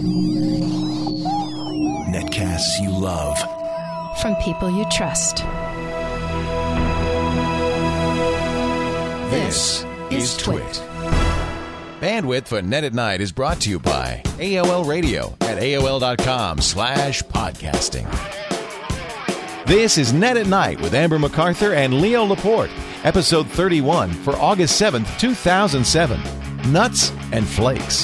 Netcasts you love. From people you trust. This is Twit. Bandwidth for Net at Night is brought to you by AOL Radio at AOL.com/podcasting. This is Net at Night with Amber MacArthur and Leo Laporte, episode 31 for August 7th, 2007. Nuts and Flakes.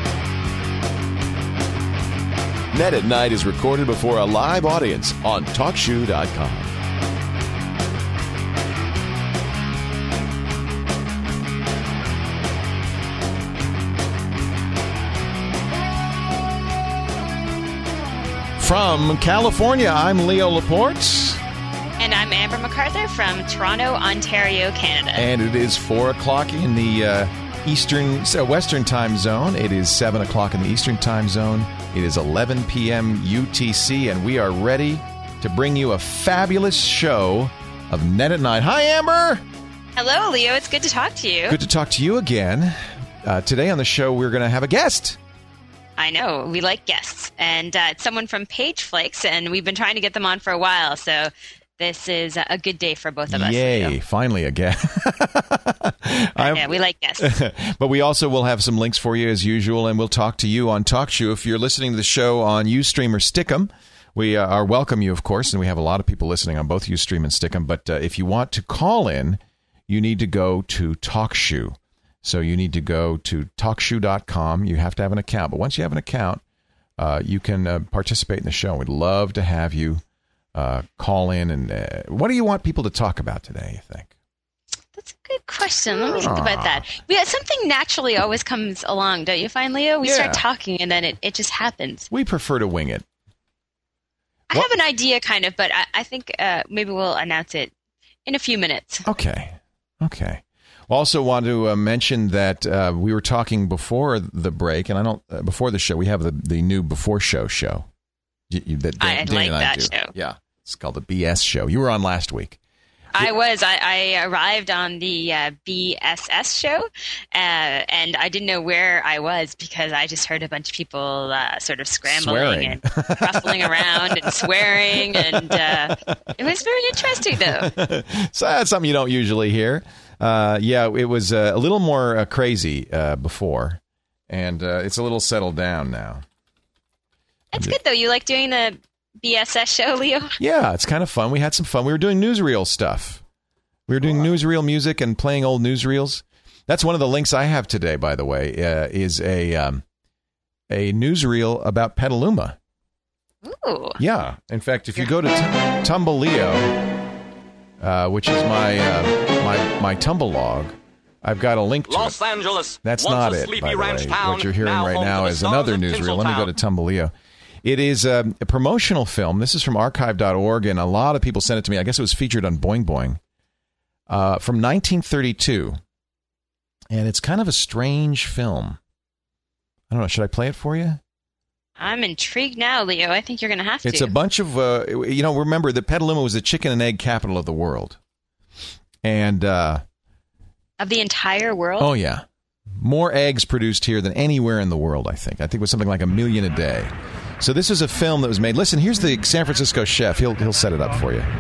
Net at Night is recorded before a live audience on TalkShoe.com. From California, I'm Leo Laporte. And I'm Amber MacArthur from Toronto, Ontario, Canada. And it is 4 o'clock in the Western time zone. It is 7 o'clock in the Eastern time zone. It is 11 p.m. UTC, and we are ready to bring you a fabulous show of Net at Night. Hi, Amber! Hello, Leo. It's good to talk to you. Good to talk to you again. Today on the show, we're going to have a guest. I know. We like guests. And it's someone from Page Flakes, and we've been trying to get them on for a while, so this is a good day for both of us. Yay, Leo. Finally a guest. Yeah, we like guests. But we also will have some links for you as usual, and we'll talk to you on TalkShoe. If you're listening to the show on Ustream or Stick'em, we are welcome you, of course, and we have a lot of people listening on both Ustream and Stick'em. But if you want to call in, you need to go to TalkShoe. So you need to go to TalkShoe.com. You have to have an account. But once you have an account, you can participate in the show. We'd love to have you call in. And what do you want people to talk about today, you think? That's a good question. Let me think about that. Something naturally always comes along, don't you find, Leo? We start talking, and then it just happens. We prefer to wing it. I have an idea, kind of, but I think maybe we'll announce it in a few minutes. Okay. Also want to mention that we were talking before the break, and before the show, we have the new Before Show. I like that show. Yeah, it's called the BS Show. You were on last week. I was. I arrived on the BSS show, and I didn't know where I was because I just heard a bunch of people sort of scrambling and ruffling around and swearing, and it was very interesting, though. So that's something you don't usually hear. It was a little more crazy before, and it's a little settled down now. That's good, though. You like doing the BSS show, Leo? Yeah, it's kind of fun. We had some fun. We were doing newsreel stuff. We were doing newsreel music and playing old newsreels. That's one of the links I have today, by the way, is a newsreel about Petaluma. Ooh. Yeah. In fact, if you go to Tumbleo, which is my Tumble log, I've got a link to Los Angeles. That's not it, by the way. What you're hearing right now is another newsreel. Let me go to Tumbleo. It is a promotional film. This is from archive.org, and a lot of people sent it to me. I guess it was featured on Boing Boing from 1932. And it's kind of a strange film. I don't know. Should I play it for you? I'm intrigued now, Leo. I think you're going to have to. It's a bunch of, remember that Petaluma was the chicken and egg capital of the world. And of the entire world? Oh, yeah. More eggs produced here than anywhere in the world, I think. I think it was something like 1 million a day. So this is a film that was made. Listen, here's the San Francisco chef. He'll set it up for you.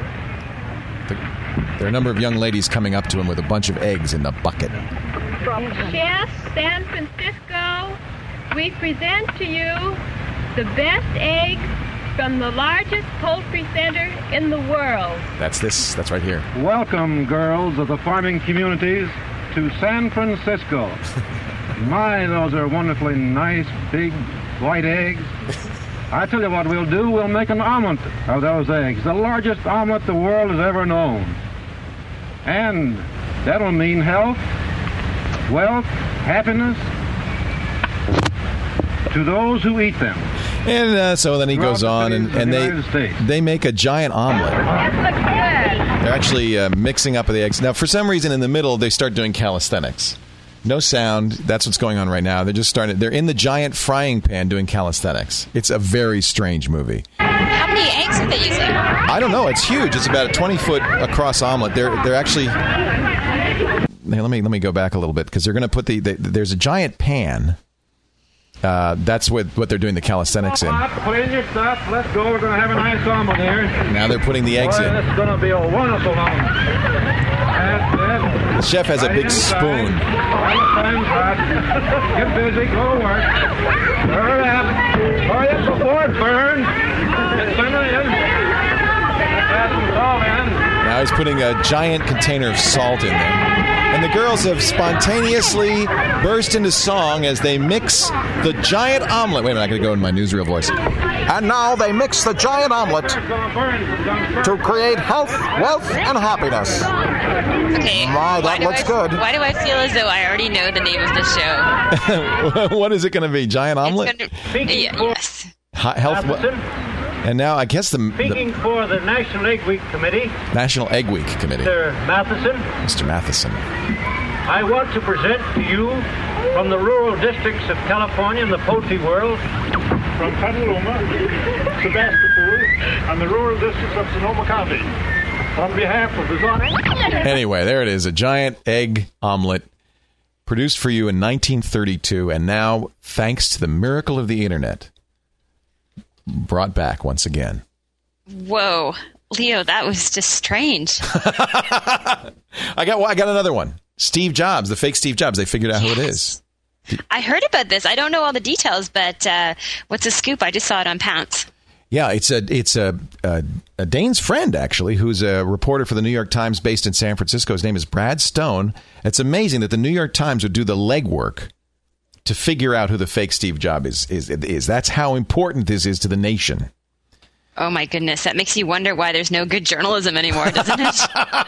There are a number of young ladies coming up to him with a bunch of eggs in the bucket. From Chef San Francisco, we present to you the best eggs from the largest poultry center in the world. That's right here. Welcome, girls of the farming communities, to San Francisco. My, those are wonderfully nice, big, white eggs. I tell you what we'll do, we'll make an omelet of those eggs, the largest omelet the world has ever known. And that'll mean health, wealth, happiness to those who eat them. And so then he goes on, and they make a giant omelet. They're actually mixing up the eggs. Now, for some reason, in the middle, they start doing calisthenics. No sound. That's what's going on right now. They're in the giant frying pan doing calisthenics. It's a very strange movie. How many eggs are they using? I don't know. It's huge. It's about a 20-foot across omelet. They're actually... Hey, let me go back a little bit, because they're going to put there's a giant pan That's what they're doing the calisthenics in. Put in your stuff. Let's go. We're going to have a nice omelet here. Now they're putting the eggs in. It's going to be a wonderful omelet. The chef has a big spoon. Get busy. Go to work. Hurry up. Hurry up before it burns. Get some in. Add some salt in. Now he's putting a giant container of salt in there. And the girls have spontaneously burst into song as they mix the giant omelet. Wait a minute, I got to go in my newsreel voice. And now they mix the giant omelet to create health, wealth, and happiness. Okay. My, that looks good. Why do I feel as though I already know the name of the show? What is it going to be? Giant omelet? Yes. Health, and now I guess Speaking for the National Egg Week Committee. National Egg Week Committee. Mr. Matheson. Mr. Matheson. I want to present to you from the rural districts of California and the poultry world. From Petaluma, Sebastopol, and the rural districts of Sonoma County. On behalf of the Anyway, there it is. A giant egg omelet produced for you in 1932. And now, thanks to the miracle of the internet, brought back once again. Whoa, Leo, that was just strange. I got another one. Steve Jobs, the fake Steve Jobs. They figured out who it is. I heard about this. I don't know all the details, but what's the scoop? I just saw it on Pounce. Yeah, it's a Dane's friend, actually, who's a reporter for the New York Times based in San Francisco. His name is Brad Stone. It's amazing that the New York Times would do the legwork to figure out who the fake Steve Jobs is. That's how important this is to the nation. Oh, my goodness. That makes you wonder why there's no good journalism anymore, doesn't it?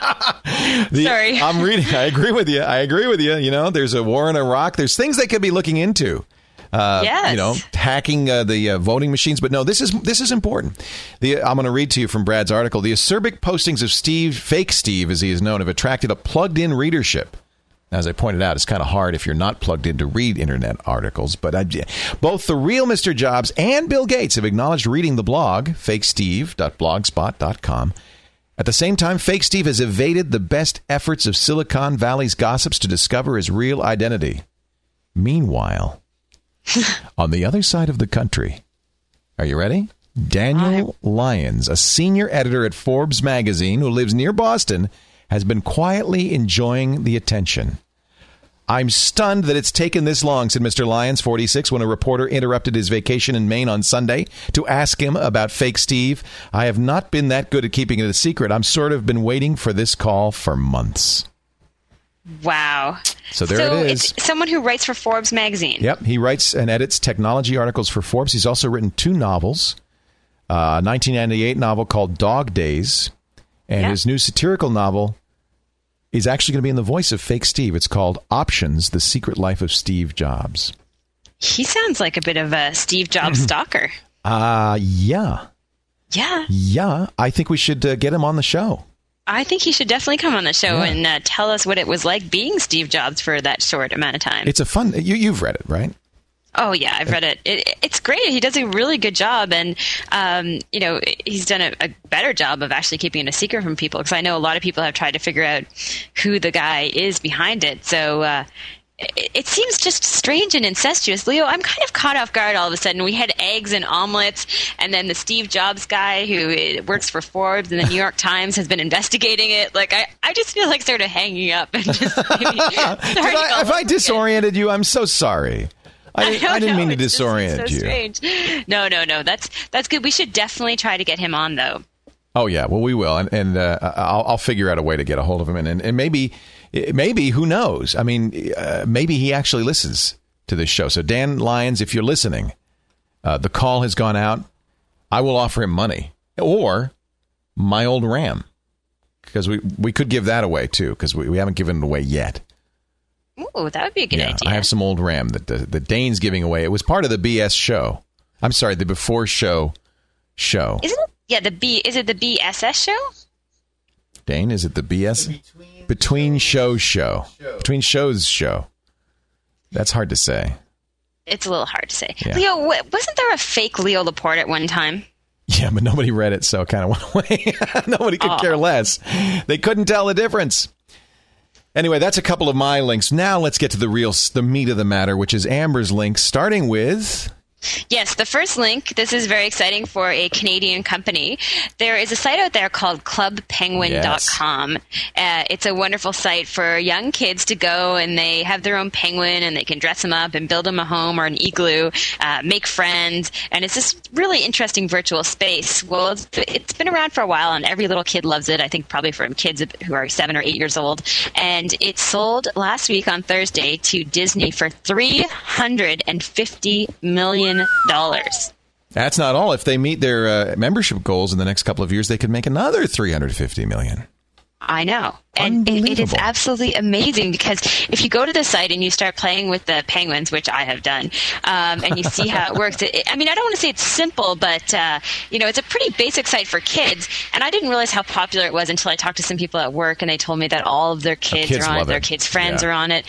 Sorry. I'm reading. I agree with you. You know, there's a war in Iraq. There's things they could be looking into. Yes. You know, hacking the voting machines. But no, this is important. I'm going to read to you from Brad's article. The acerbic postings of fake Steve, as he is known, have attracted a plugged-in readership. As I pointed out, it's kind of hard if you're not plugged in to read internet articles. But both the real Mr. Jobs and Bill Gates have acknowledged reading the blog, fakesteve.blogspot.com. At the same time, fake Steve has evaded the best efforts of Silicon Valley's gossips to discover his real identity. Meanwhile, on the other side of the country, are you ready? Daniel Lyons, a senior editor at Forbes magazine who lives near Boston, has been quietly enjoying the attention. I'm stunned that it's taken this long, said Mr. Lyons, 46, when a reporter interrupted his vacation in Maine on Sunday to ask him about fake Steve. I have not been that good at keeping it a secret. I'm sort of been waiting for this call for months. Wow. So it is. It's someone who writes for Forbes magazine. Yep. He writes and edits technology articles for Forbes. He's also written 2 novels, a 1998 novel called Dog Days, and his new satirical novel is actually going to be in the voice of fake Steve. It's called Options, The Secret Life of Steve Jobs. He sounds like a bit of a Steve Jobs stalker. Yeah. Yeah. Yeah. I think we should get him on the show. I think he should definitely come on the show and tell us what it was like being Steve Jobs for that short amount of time. It's a fun... You've read it, right? Oh, yeah, I've read it. It's great. He does a really good job. And, you know, he's done a better job of actually keeping it a secret from people, because I know a lot of people have tried to figure out who the guy is behind it. So it seems just strange and incestuous. Leo, I'm kind of caught off guard all of a sudden. We had eggs and omelets, and then the Steve Jobs guy who works for Forbes and the New York Times has been investigating it. Like, I just feel like sort of hanging up and just maybe if I disoriented you, I'm so sorry. I didn't mean to disorient you. Strange. No. That's good. We should definitely try to get him on, though. Oh, yeah. Well, we will. And I'll figure out a way to get a hold of him. And maybe, who knows? I mean, maybe he actually listens to this show. So, Dan Lyons, if you're listening, the call has gone out. I will offer him money or my old RAM, because we could give that away, too, because we haven't given it away yet. Ooh, that would be a good idea. I have some old RAM that Dane's giving away. It was part of the BS show. I'm sorry, the before show. Isn't it? Yeah, is it the BSS show? Dane, is it the BS? Between shows show. Between shows show. That's hard to say. It's a little hard to say. Yeah. Leo, wasn't there a fake Leo Laporte at one time? Yeah, but nobody read it, so it kind of went away. Nobody could care less. They couldn't tell the difference. Anyway, that's a couple of my links. Now let's get to the meat of the matter, which is Amber's links, starting with... Yes, the first link, this is very exciting for a Canadian company. There is a site out there called clubpenguin.com. Yes. It's a wonderful site for young kids to go, and they have their own penguin, and they can dress them up and build them a home or an igloo, make friends, and it's this really interesting virtual space. Well, it's been around for a while, and every little kid loves it, I think probably from kids who are 7 or 8 years old. And it sold last week on Thursday to Disney for $350 million. That's not all. If they meet their membership goals in the next couple of years, they could make another $350 million. I know. And it is absolutely amazing because if you go to the site and you start playing with the penguins, which I have done, and you see how it works, I don't want to say it's simple, but, it's a pretty basic site for kids. And I didn't realize how popular it was until I talked to some people at work, and they told me that all of their kids are on it, their kids' friends are on it.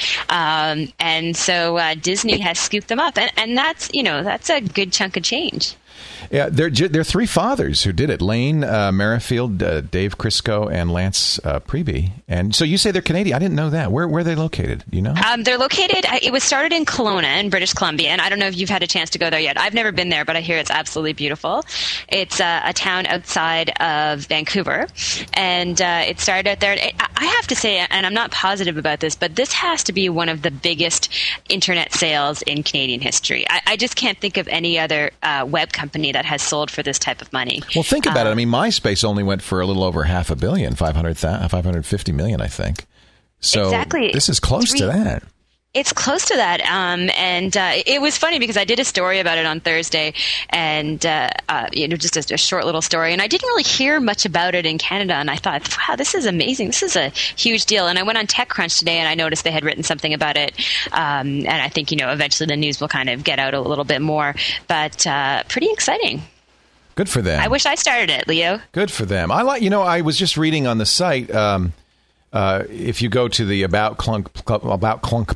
And so Disney has scooped them up. And that's a good chunk of change. Yeah, there are three fathers who did it. Lane Merrifield, Dave Crisco, and Lance Preby. And so you say they're Canadian. I didn't know that. Where are they located? Do you know? They're located, it was started in Kelowna in British Columbia. And I don't know if you've had a chance to go there yet. I've never been there, but I hear it's absolutely beautiful. It's a town outside of Vancouver. And it started out there. I have to say, and I'm not positive about this, but this has to be one of the biggest internet sales in Canadian history. I just can't think of any other web company that has sold for this type of money. Well, think about it. MySpace only went for a little over $500 million, 550 million, I think. So exactly. This is close to that. It's close to that. And it was funny because I did a story about it on Thursday, and just a short little story. And I didn't really hear much about it in Canada. And I thought, wow, this is amazing. This is a huge deal. And I went on TechCrunch today, and I noticed they had written something about it. And I think, eventually the news will kind of get out a little bit more. But pretty exciting. Good for them. I wish I started it, Leo. Good for them. I was just reading on the site. If you go to the About Club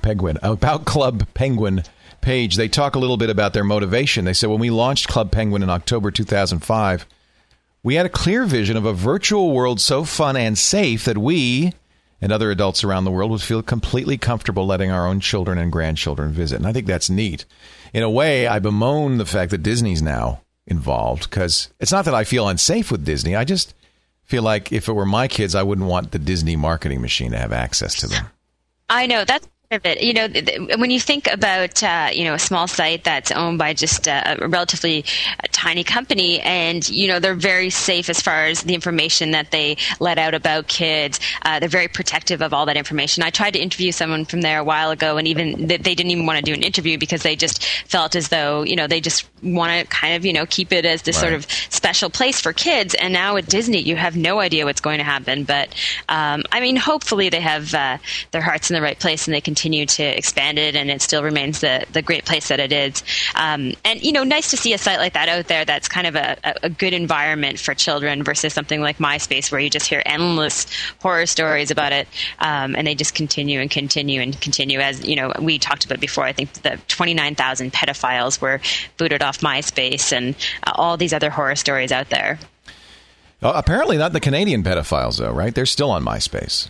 Penguin page, they talk a little bit about their motivation. They said, when we launched Club Penguin in October 2005, we had a clear vision of a virtual world so fun and safe that we and other adults around the world would feel completely comfortable letting our own children and grandchildren visit. And I think that's neat. In a way, I bemoan the fact that Disney's now involved, because it's not that I feel unsafe with Disney. I just feel like if it were my kids, I wouldn't want the Disney marketing machine to have access to them. I know. That's part of it. When you think about, a small site that's owned by just a relatively tiny company, and, they're very safe as far as the information that they let out about kids. They're very protective of all that information. I tried to interview someone from there a while ago, and even they didn't even want to do an interview because they just felt as though, they just want to kind of, keep it as this sort of special place for kids. And now at Disney, you have no idea what's going to happen. But, hopefully they have their hearts in the right place, and they continue to expand it, and it still remains the great place that it is. And, nice to see a site like that out there that's kind of a good environment for children versus something like MySpace where you just hear endless horror stories about it, and they just continue and continue and continue. As, we talked about before, I think the 29,000 pedophiles were booted off MySpace, and all these other horror stories out there. Apparently not the Canadian pedophiles, though, right? They're still on MySpace.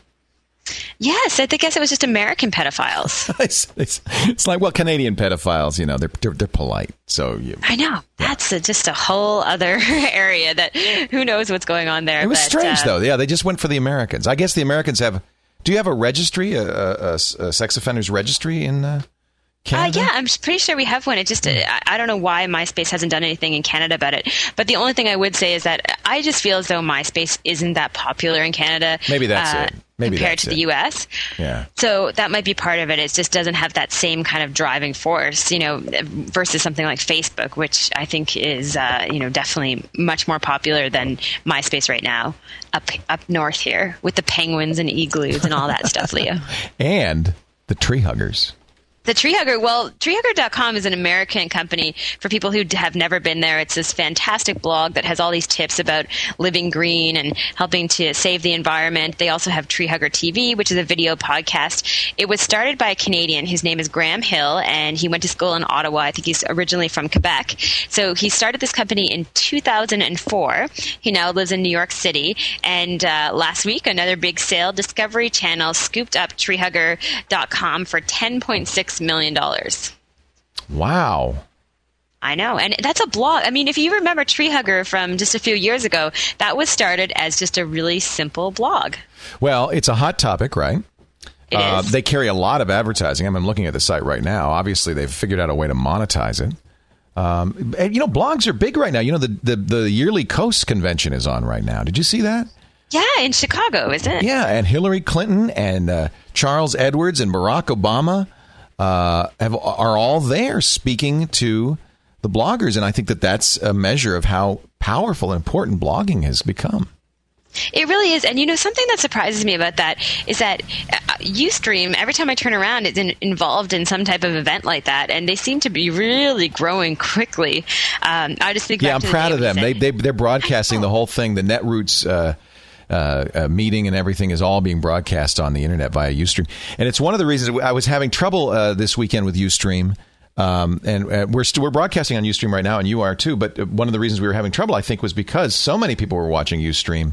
Yes, I guess it was just American pedophiles. It's like, well, Canadian pedophiles, they're polite. So I know. That's just a whole other area that who knows what's going on there. It was strange, though. Yeah, they just went for the Americans. I guess the Americans have... Do you have a registry, a sex offenders registry in Canada? Yeah, I'm pretty sure we have one. It just, I don't know why MySpace hasn't done anything in Canada about it. But the only thing I would say is that I just feel as though MySpace isn't that popular in Canada. Maybe that's it. Compared to the U.S. Yeah. So that might be part of it. It just doesn't have that same kind of driving force, versus something like Facebook, which I think is, definitely much more popular than MySpace right now up north here with the penguins and igloos and all that stuff, Leo. And the tree huggers. The Tree Hugger, well, treehugger.com is an American company for people who have never been there. It's this fantastic blog that has all these tips about living green and helping to save the environment. They also have Tree Hugger TV, which is a video podcast. It was started by a Canadian. His name is Graham Hill, and he went to school in Ottawa. I think he's originally from Quebec. So he started this company in 2004. He now lives in New York City. And last week, another big sale, Discovery Channel scooped up treehugger.com for $10.6 million. Wow. I know. And that's a blog. I mean, if you remember Tree Hugger from just a few years ago, that was started as just a really simple blog. Well, it's a hot topic, right? It is. They carry a lot of advertising. I'm looking at the site right now. Obviously, they've figured out a way to monetize it. And, blogs are big right now. The Yearly Coast Convention is on right now. Did you see that? Yeah, in Chicago, isn't it? Yeah, and Hillary Clinton and Charles Edwards and Barack Obama are all there speaking to the bloggers. And I think that's a measure of how powerful and important blogging has become. It really is. And, something that surprises me about that is that Ustream, every time I turn around, is involved in some type of event like that. And they seem to be really growing quickly. I just think I'm proud of them. They're broadcasting the whole thing. The Netroots meeting and everything is all being broadcast on the internet via Ustream. And it's one of the reasons I was having trouble this weekend with Ustream. And we're broadcasting on Ustream right now, and you are too. But one of the reasons we were having trouble, I think, was because so many people were watching Ustream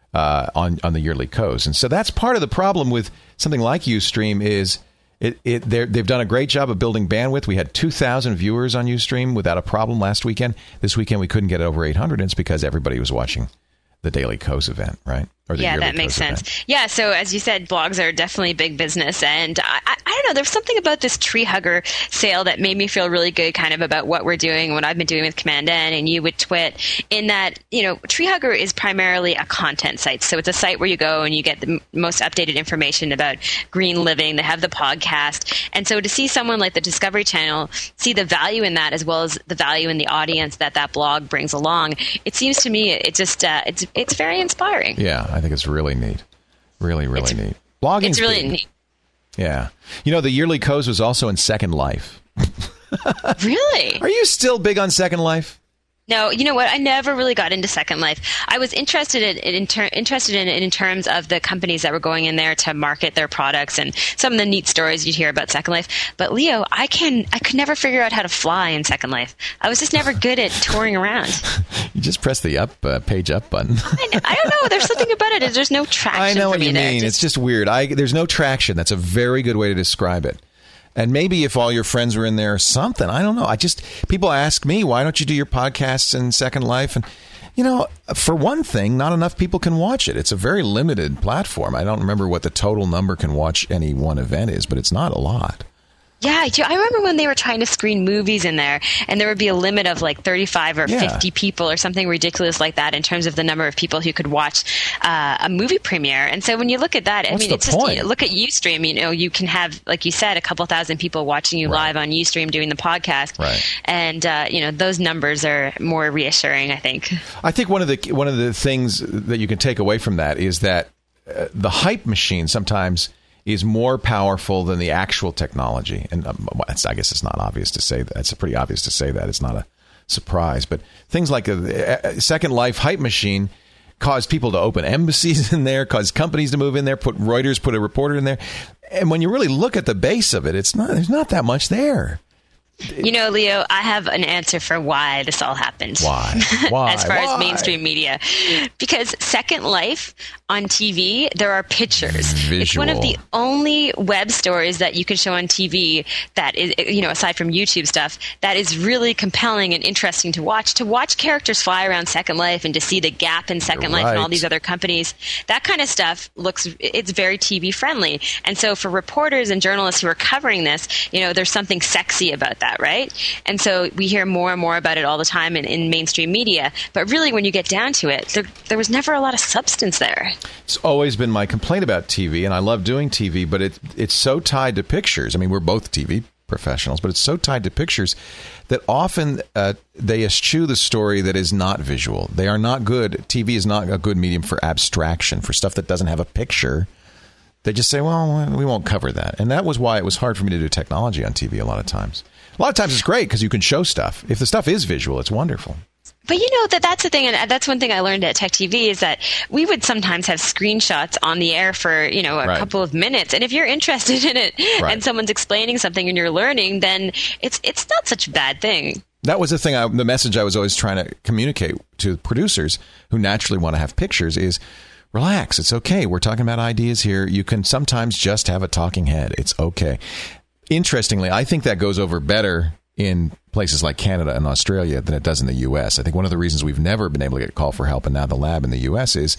on the Yearly Coast. And so that's part of the problem with something like Ustream is they've done a great job of building bandwidth. We had 2,000 viewers on Ustream without a problem last weekend. This weekend we couldn't get over 800, and it's because everybody was watching the Daily Kos event, right? Or the that makes sense. Event. Yeah, so as you said, blogs are definitely big business. And I don't know, there's something about this Tree Hugger sale that made me feel really good kind of about what we're doing, what I've been doing with Command N and you with Twit, in that, Tree Hugger is primarily a content site. So it's a site where you go and you get the most updated information about green living. They have the podcast. And so to see someone like the Discovery Channel see the value in that as well as the value in the audience that blog brings along, it seems to me it's very inspiring. Yeah, I think it's really neat. Really, really neat. Blogging's It's really neat. Yeah. The Yearly Kos was also in Second Life. Really? Are you still big on Second Life? No, you know what? I never really got into Second Life. I was interested in it in terms of the companies that were going in there to market their products and some of the neat stories you'd hear about Second Life. But Leo, I could never figure out how to fly in Second Life. I was just never good at touring around. You just press the page up button. I don't know. There's something about it. There's no traction. I know for what me you there. mean. It's just weird. There's no traction. That's a very good way to describe it. And maybe if all your friends were in there or something, I don't know. People ask me, why don't you do your podcasts in Second Life? And, for one thing, not enough people can watch it. It's a very limited platform. I don't remember what the total number can watch any one event is, but it's not a lot. Yeah, I remember when they were trying to screen movies in there, and there would be a limit of like 35 or 50 people or something ridiculous like that in terms of the number of people who could watch a movie premiere. And so when you look at that, What's it's just look at Ustream. You can have, like you said, a couple thousand people watching you live on Ustream doing the podcast, right? And those numbers are more reassuring, I think. I think one of the things that you can take away from that is that the hype machine sometimes is more powerful than the actual technology. And I guess it's not obvious to say that. It's pretty obvious to say that. It's not a surprise. But things like a Second Life hype machine cause people to open embassies in there, cause companies to move in there, Reuters put a reporter in there. And when you really look at the base of it, there's not that much there. Leo, I have an answer for why this all happened. Why? As far as mainstream media. Because Second Life on TV, there are pictures. Visual. It's one of the only web stories that you can show on TV that is, aside from YouTube stuff, that is really compelling and interesting to watch. To watch characters fly around Second Life and to see the gap in Second Life and all these other companies, that kind of stuff it's very TV friendly. And so for reporters and journalists who are covering this, there's something sexy about that. Right? And so we hear more and more about it all the time in mainstream media. But really, when you get down to it, there was never a lot of substance there. It's always been my complaint about TV, and I love doing TV, but it's so tied to pictures. I mean, we're both TV professionals, but it's so tied to pictures that often they eschew the story that is not visual. They are not good. TV is not a good medium for abstraction, for stuff that doesn't have a picture. They just say, well, we won't cover that. And that was why it was hard for me to do technology on TV a lot of times. A lot of times it's great because you can show stuff. If the stuff is visual, it's wonderful. But that's the thing, and that's one thing I learned at Tech TV is that we would sometimes have screenshots on the air for, a couple of minutes. And if you're interested in it and someone's explaining something and you're learning, then it's not such a bad thing. That was the message I was always trying to communicate to producers who naturally want to have pictures is, relax. It's okay. We're talking about ideas here. You can sometimes just have a talking head. It's okay. Interestingly, I think that goes over better in places like Canada and Australia than it does in the U.S. I think one of the reasons we've never been able to get a call for help and now the lab in the U.S. is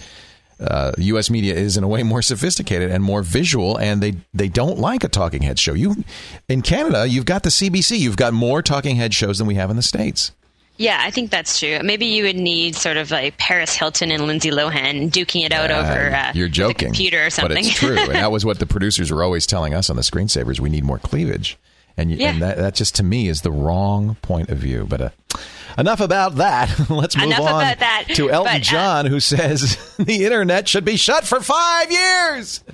U.S. media is in a way more sophisticated and more visual, and they don't like a talking head show. In Canada, you've got the CBC. You've got more talking head shows than we have in the States. Yeah, I think that's true. Maybe you would need sort of like Paris Hilton and Lindsay Lohan duking it out over you're joking, the computer or something. But it's true. And that was what the producers were always telling us on the screensavers. We need more cleavage. And that just, to me, is the wrong point of view. But enough about that. Let's move on to Elton John, who says the internet should be shut for 5 years.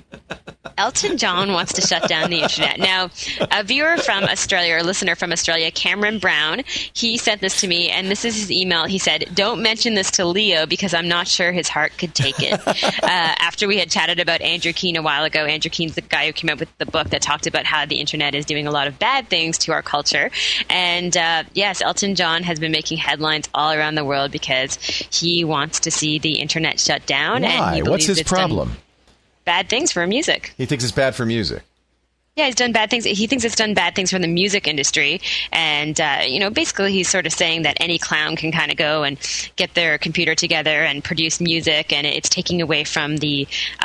Elton John wants to shut down the internet. Now, a viewer from Australia, or a listener from Australia, Cameron Brown, he sent this to me, and this is his email. He said, "Don't mention this to Leo because I'm not sure his heart could take it." After we had chatted about Andrew Keen a while ago, Andrew Keen's the guy who came up with the book that talked about how the internet is doing a lot of bad things to our culture. And yes, Elton John has been making headlines all around the world because he wants to see the internet shut down. Why? And he believes What's his problem? Bad things for music. He thinks it's bad for music. Yeah, he's done bad things. He thinks it's done bad things for the music industry. And, basically he's sort of saying that any clown can kind of go and get their computer together and produce music. And it's taking away from the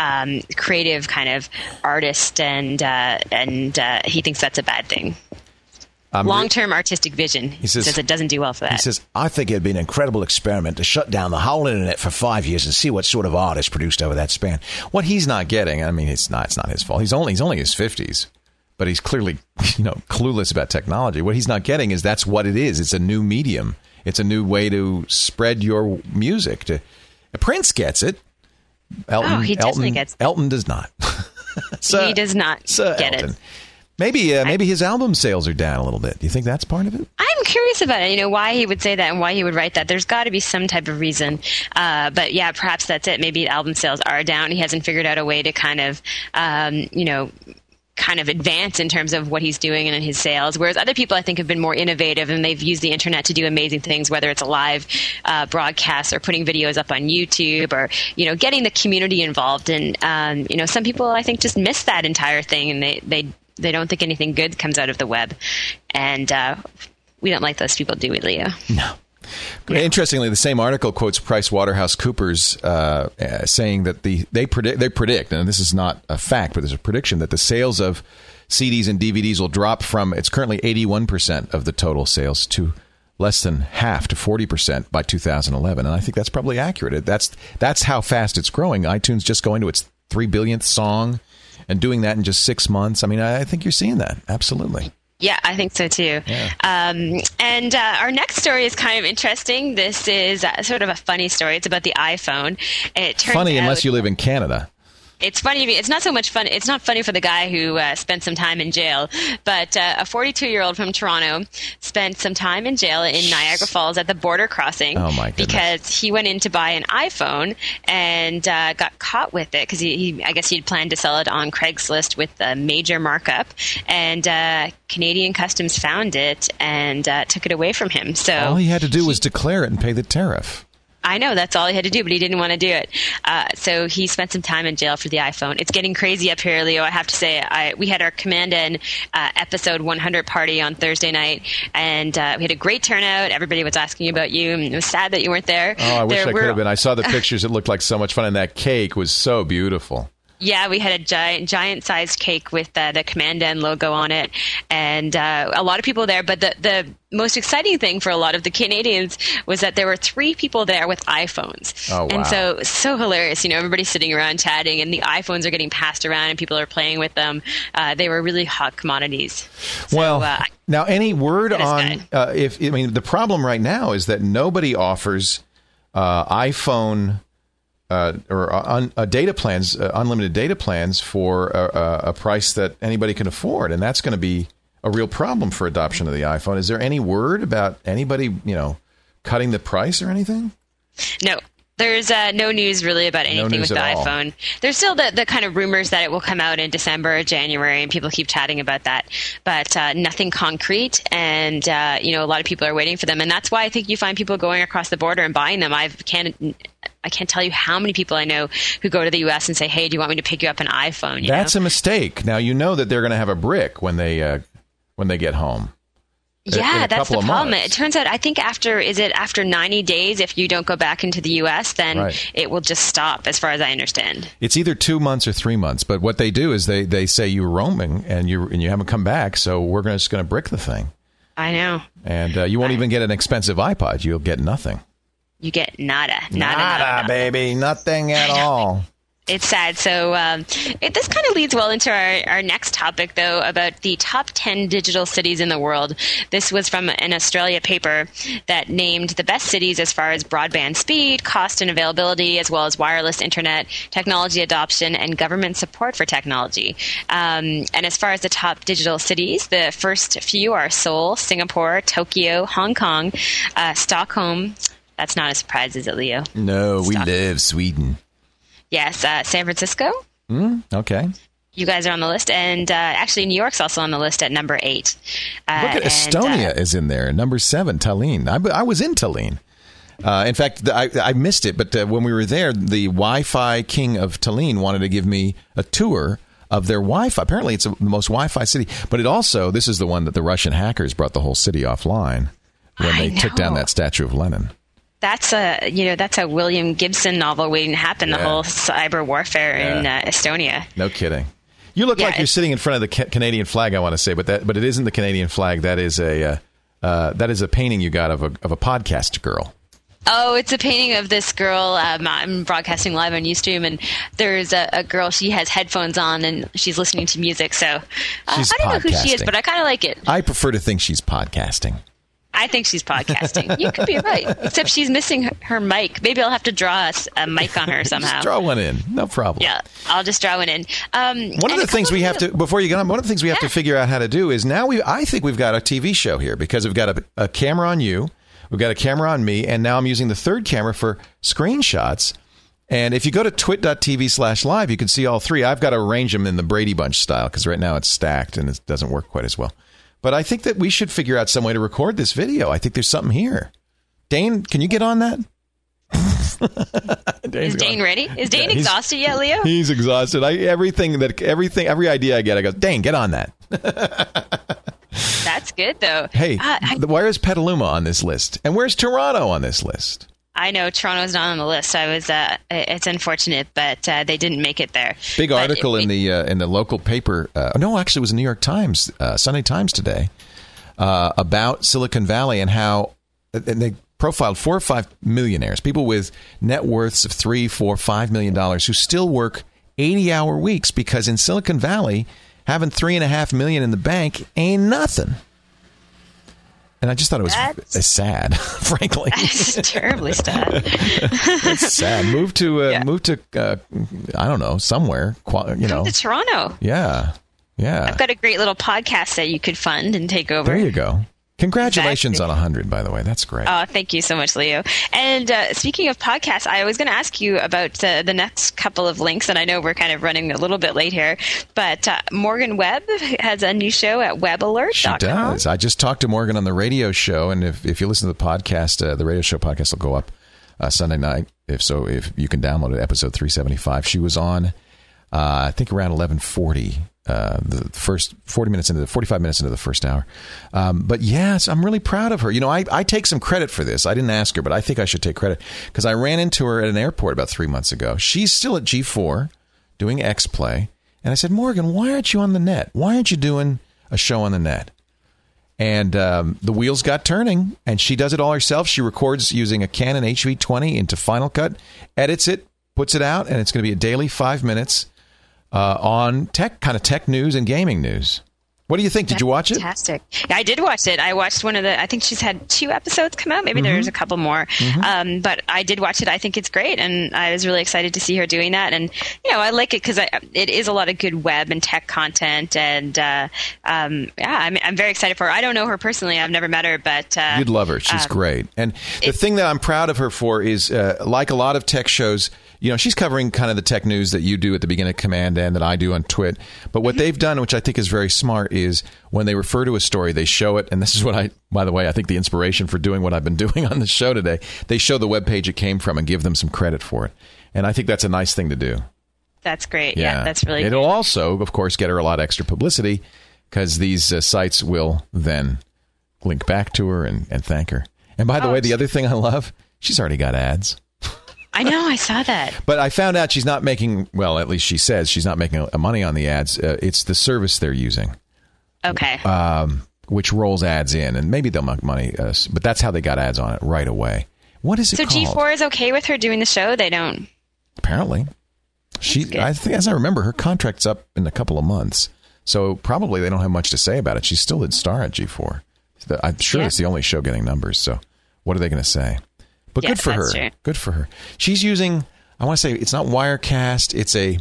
creative kind of artist. And he thinks that's a bad thing. Long-term artistic vision. He says it doesn't do well for that. He says, I think it'd be an incredible experiment to shut down the whole internet for 5 years and see what sort of art is produced over that span. What he's not getting, I mean, it's not his fault. He's only in his 50s, but he's clearly, clueless about technology. What he's not getting is that's what it is. It's a new medium. It's a new way to spread your music. Prince gets it. He definitely gets it. Elton does not. He does not get it. Maybe his album sales are down a little bit. Do you think that's part of it? I'm curious about it, why he would say that and why he would write that. There's got to be some type of reason. But yeah, perhaps that's it. Maybe album sales are down. He hasn't figured out a way to kind of advance in terms of what he's doing and in his sales. Whereas other people, I think, have been more innovative and they've used the internet to do amazing things, whether it's a live broadcast or putting videos up on YouTube or, getting the community involved. And, some people, I think, just miss that entire thing and they don't think anything good comes out of the web. And we don't like those people, do we, Leo? No. Interestingly, the same article quotes PricewaterhouseCoopers saying that they predict, and this is not a fact, but there's a prediction that the sales of CDs and DVDs will drop from, it's currently 81% of the total sales to less than half, to 40% by 2011. And I think that's probably accurate. That's how fast it's growing. iTunes just going to its 3 billionth song and doing that in just 6 months. I mean, I think you're seeing that. Absolutely. Yeah, I think so too. Yeah. And our next story is kind of interesting. This is sort of a funny story. It's about the iPhone. It turns funny unless you live in Canada. It's funny. It's not so much fun. It's not funny for the guy who spent some time in jail, but a 42-year-old from Toronto spent some time in jail in Niagara Falls at the border crossing. Oh my goodness. Because he went in to buy an iPhone and got caught with it because I guess he'd planned to sell it on Craigslist with a major markup, and Canadian Customs found it and took it away from him. So all he had to do was declare it and pay the tariff. I know, that's all he had to do, but he didn't want to do it. So he spent some time in jail for the iPhone. It's getting crazy up here, Leo. I have to say, we had our Command N episode 100 party on Thursday night, and we had a great turnout. Everybody was asking about you, and it was sad that you weren't there. Oh, I wish I could have been. I saw the pictures. It looked like so much fun, and that cake was so beautiful. Yeah, we had a giant-sized cake with the Command N logo on it, and a lot of people there. But the most exciting thing for a lot of the Canadians was that there were 3 people there with iPhones. Oh, wow. And so hilarious. Everybody's sitting around chatting, and the iPhones are getting passed around, and people are playing with them. They were really hot commodities. Now, any word on the problem right now is that nobody offers iPhone data plans, unlimited data plans for a price that anybody can afford, and that's going to be a real problem for adoption of the iPhone. Is there any word about anybody, cutting the price or anything? No. There's no news really about anything with the iPhone. There's still the kind of rumors that it will come out in December or January, and people keep chatting about that, but nothing concrete. And a lot of people are waiting for them, and that's why I think you find people going across the border and buying them. I can't tell you how many people I know who go to the U.S. and say, "Hey, do you want me to pick you up an iPhone?" That's a mistake. Now you know that they're going to have a brick when they get home. Yeah, that's the problem. It turns out, I think after 90 days, if you don't go back into the U.S., then it will just stop, as far as I understand. It's either 2 months or 3 months. But what they do is they say you were roaming and you haven't come back, so we're just going to brick the thing. I know. And you won't even get an expensive iPod. You'll get nothing. You get nada, baby. Nothing at all. It's sad. So this kind of leads well into our next topic, though, about the top 10 digital cities in the world. This was from an Australia paper that named the best cities as far as broadband speed, cost and availability, as well as wireless internet, technology adoption, and government support for technology. And as far as the top digital cities, the first few are Seoul, Singapore, Tokyo, Hong Kong, Stockholm. That's not a surprise, is it, Leo? No, we love Sweden. Yes, San Francisco. Okay. You guys are on the list. And actually, New York's also on the list at number 8. Look at Estonia is in there. Number 7, Tallinn. I was in Tallinn. In fact, I missed it. But when we were there, the Wi-Fi king of Tallinn wanted to give me a tour of their Wi-Fi. Apparently, it's the most Wi-Fi city. But it also, this is the one that the Russian hackers brought the whole city offline when they took down that statue of Lenin. That's a William Gibson novel waiting to happen. The whole cyber warfare in Estonia. No kidding. You look like you're sitting in front of the Canadian flag. I want to say, but it isn't the Canadian flag. That is a painting you got of a podcast girl. Oh, it's a painting of this girl. I'm broadcasting live on Ustream, and there's a girl. She has headphones on, and she's listening to music. So I don't know who she is, but I kind of like it. I prefer to think she's podcasting. I think she's podcasting. You could be right, except she's missing her mic. Maybe I'll have to draw a mic on her somehow. Just draw one in, no problem. Yeah, I'll just draw one in. One of the things we have to, before you get on, one of the things we have to figure out how to do is now I think we've got a TV show here because we've got a camera on you, we've got a camera on me, and now I'm using the third camera for screenshots. And if you go to twit.tv/live, you can see all three. I've got to arrange them in the Brady Bunch style because right now it's stacked and it doesn't work quite as well. But I think that we should figure out some way to record this video. I think there's something here. Dane, can you get on that? Is Dane ready? Is Dane exhausted yet, Leo? He's exhausted. Every idea I get, I go, Dane, get on that. That's good, though. Hey, where is Petaluma on this list? And where's Toronto on this list? I know Toronto's not on the list. It's unfortunate, but they didn't make it there. Big article in the local paper. No, actually, it was the New York Times, Sunday Times today, about Silicon Valley and how they profiled 4 or 5 millionaires, people with net worths of $3, $4, $5 million, who still work 80-hour weeks because in Silicon Valley, having $3.5 million in the bank ain't nothing. And I just thought it was sad, frankly. It's terribly sad. It's sad. Move to I don't know, somewhere. Come to Toronto. Yeah. I've got a great little podcast that you could fund and take over. There you go. Congratulations on 100, by the way. That's great. Oh, thank you so much, Leo. And speaking of podcasts, I was going to ask you about the next couple of links, and I know we're kind of running a little bit late here, but Morgan Webb has a new show at webalert.com. She does. I just talked to Morgan on the radio show, and if you listen to the podcast, the radio show podcast will go up Sunday night. If you can download it, episode 375. She was on, I think, around 11:40. The first 45 minutes into the first hour. But yes, I'm really proud of her. I take some credit for this. I didn't ask her, but I think I should take credit because I ran into her at an airport about 3 months ago. She's still at G4 doing X-Play. And I said, Morgan, why aren't you on the net? Why aren't you doing a show on the net? And the wheels got turning, and she does it all herself. She records using a Canon HV20 into Final Cut, edits it, puts it out, and it's going to be a daily 5 minutes on tech news and gaming news. What do you think? Did you watch it? Fantastic. Yeah, I did watch it. I watched I think she's had 2 episodes come out. Maybe there's a couple more. But I did watch it. I think it's great. And I was really excited to see her doing that. And, I like it because it is a lot of good web and tech content. And, I'm very excited for her. I don't know her personally. I've never met her, but... You'd love her. She's great. And the thing that I'm proud of her for is, like a lot of tech shows, she's covering kind of the tech news that you do at the beginning of Command and that I do on Twit. But what they've done, which I think is very smart, is when they refer to a story, they show it. And this is what by the way, I think the inspiration for doing what I've been doing on the show today, they show the webpage it came from and give them some credit for it. And I think that's a nice thing to do. That's great. Yeah, that's really It'll good. also, of course, get her a lot of extra publicity because these sites will then link back to her and thank her. And by the way, the other thing I love, she's already got ads. I know, I saw that. But I found out she's not making, well, at least she says she's not making money on the ads. It's the service they're using. Okay. Which rolls ads in, and maybe they'll make money, but that's how they got ads on it right away. What is it called? So G4 is okay with her doing the show? They don't? Apparently. I think, as I remember, her contract's up in a couple of months. So probably they don't have much to say about it. She still did star at G4. I'm sure it's the only show getting numbers. So what are they going to say? But good for her. True. Good for her. She's using, I want to say, it's not Wirecast. It's a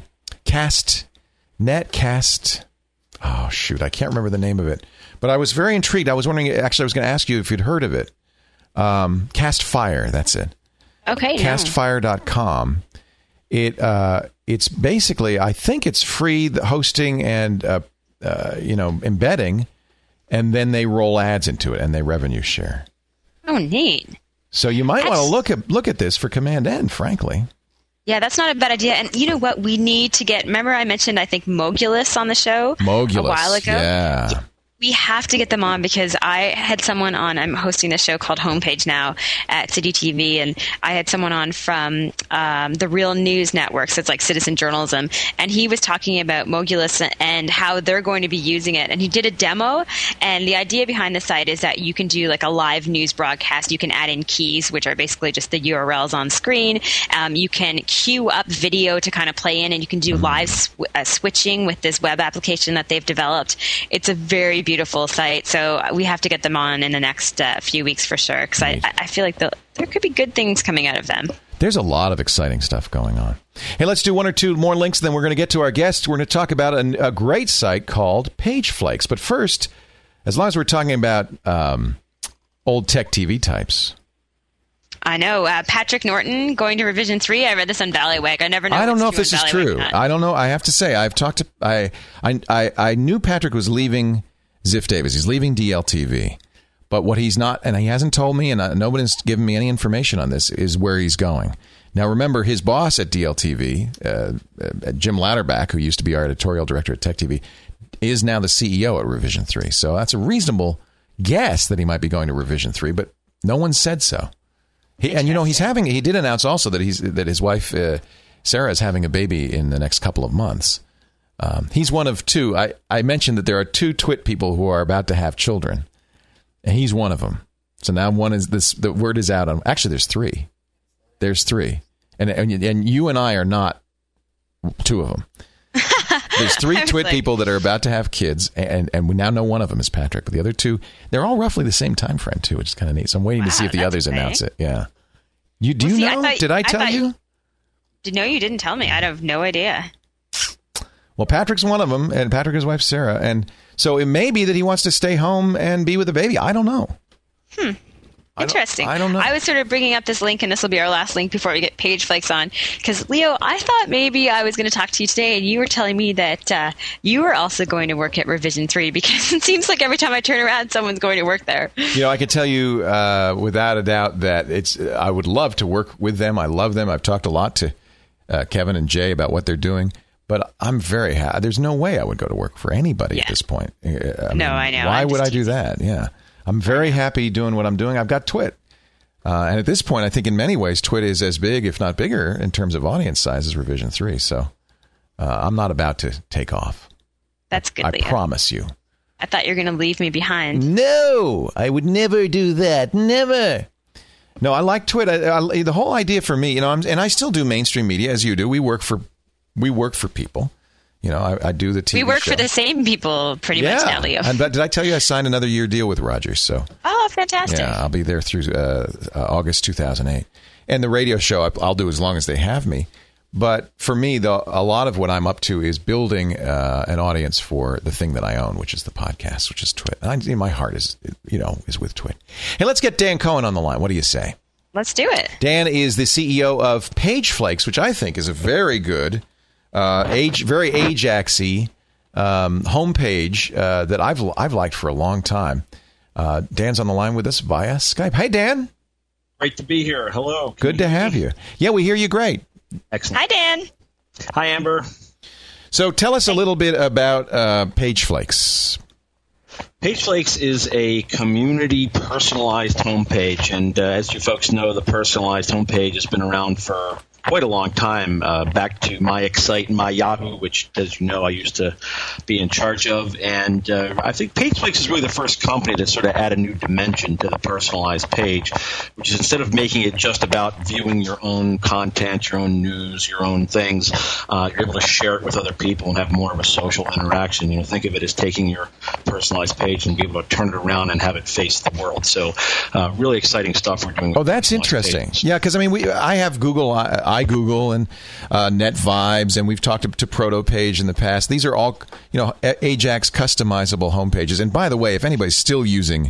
Netcast. Oh, shoot. I can't remember the name of it. But I was very intrigued. I was wondering, actually, I was going to ask you if you'd heard of it. Castfire, that's it. Okay. Castfire.com. It's basically, I think it's free, the hosting and, embedding, and then they roll ads into it and they revenue share. Oh, neat. So you might want to look at this for Command N, frankly. Yeah, that's not a bad idea. And you know what? We need to get... Remember I mentioned, I think, Mogulus on the show a while ago? Yeah. We have to get them on because I had someone on. I'm hosting this show called Homepage now at City TV, and I had someone on from the Real News Network, so it's like citizen journalism, and he was talking about Mogulus and how they're going to be using it. And he did a demo, and the idea behind the site is that you can do like a live news broadcast. You can add in keys, which are basically just the URLs on screen. You can queue up video to kind of play in, and you can do live switching with this web application that they've developed. It's a very beautiful site, so we have to get them on in the next few weeks for sure, because I feel like there could be good things coming out of them. There's a lot of exciting stuff going on. Hey, let's do 1 or 2 more links, then we're going to get to our guests. We're going to talk about a great site called PageFlakes. But first, as long as we're talking about old tech TV types. I know. Patrick Norton going to Revision 3. I read this on Ballywag. I never know. I don't know if this is true. I don't know. I have to say, I've talked to... I knew Patrick was leaving Ziff Davis. He's leaving DLTV. But what he's not, and he hasn't told me, and nobody's given me any information on this, is where he's going. Now, remember, his boss at DLTV, Jim Latterback, who used to be our editorial director at Tech TV, is now the CEO at Revision 3. So that's a reasonable guess that he might be going to Revision 3, but no one said so. He did announce also that his wife, Sarah, is having a baby in the next couple of months. He's one of 2. I mentioned that there are 2 Twit people who are about to have children. And he's one of them. So now one is this. The word is out on. Actually, there's 3. There's 3, and you and I are not 2 of them. There's 3 Twit people that are about to have kids, and we now know one of them is Patrick. But the other 2, they're all roughly the same time frame too, which is kind of neat. So I'm waiting to see if the others announce it. Yeah. You know? Did I tell you? No, you didn't tell me. I have no idea. Well, Patrick's one of them, and Patrick is his wife, Sarah. And so it may be that he wants to stay home and be with the baby. I don't know. Interesting. I don't know. I was sort of bringing up this link, and this will be our last link before we get PageFlakes on. Because, Leo, I thought maybe I was going to talk to you today, and you were telling me that you were also going to work at Revision 3, because it seems like every time I turn around, someone's going to work there. I can tell you without a doubt that I would love to work with them. I love them. I've talked a lot to Kevin and Jay about what they're doing. But I'm very happy. There's no way I would go to work for anybody at this point. I know. Why would I do that? Yeah. I'm very happy doing what I'm doing. I've got Twit. And at this point, I think in many ways, Twit is as big, if not bigger, in terms of audience size as Revision 3. So I'm not about to take off. That's good, Leo. I promise you. I thought you were going to leave me behind. No, I would never do that. Never. No, I like Twit. The whole idea for me, and I still do mainstream media, as you do. We work for people. I do the TV We work show. for the same people pretty much now, Leo. And did I tell you I signed another year deal with Rogers? So fantastic. Yeah, I'll be there through August 2008. And the radio show, I'll do as long as they have me. But for me, a lot of what I'm up to is building an audience for the thing that I own, which is the podcast, which is Twit. And my heart is with Twit. Hey, let's get Dan Cohen on the line. What do you say? Let's do it. Dan is the CEO of PageFlakes, which I think is a very good, very Ajax-y homepage that I've liked for a long time. Dan's on the line with us via Skype. Hey, Dan. Great to be here. Hello. Good to have you. Yeah, we hear you great. Excellent. Hi, Dan. Hi, Amber. So tell us a little bit about PageFlakes. PageFlakes is a community personalized homepage, and as you folks know, the personalized homepage has been around for quite a long time, back to My Excite and My Yahoo, which, as you know, I used to be in charge of. And I think PageFlakes is really the first company to sort of add a new dimension to the personalized page, which is instead of making it just about viewing your own content, your own news, your own things, you're able to share it with other people and have more of a social interaction. Think of it as taking your personalized page and be able to turn it around and have it face the world. So really exciting stuff we're doing. Oh, that's interesting. Pages. Yeah, because I have Google, iGoogle and NetVibes, and we've talked to ProtoPage in the past. These are all, Ajax customizable homepages. And by the way, if anybody's still using,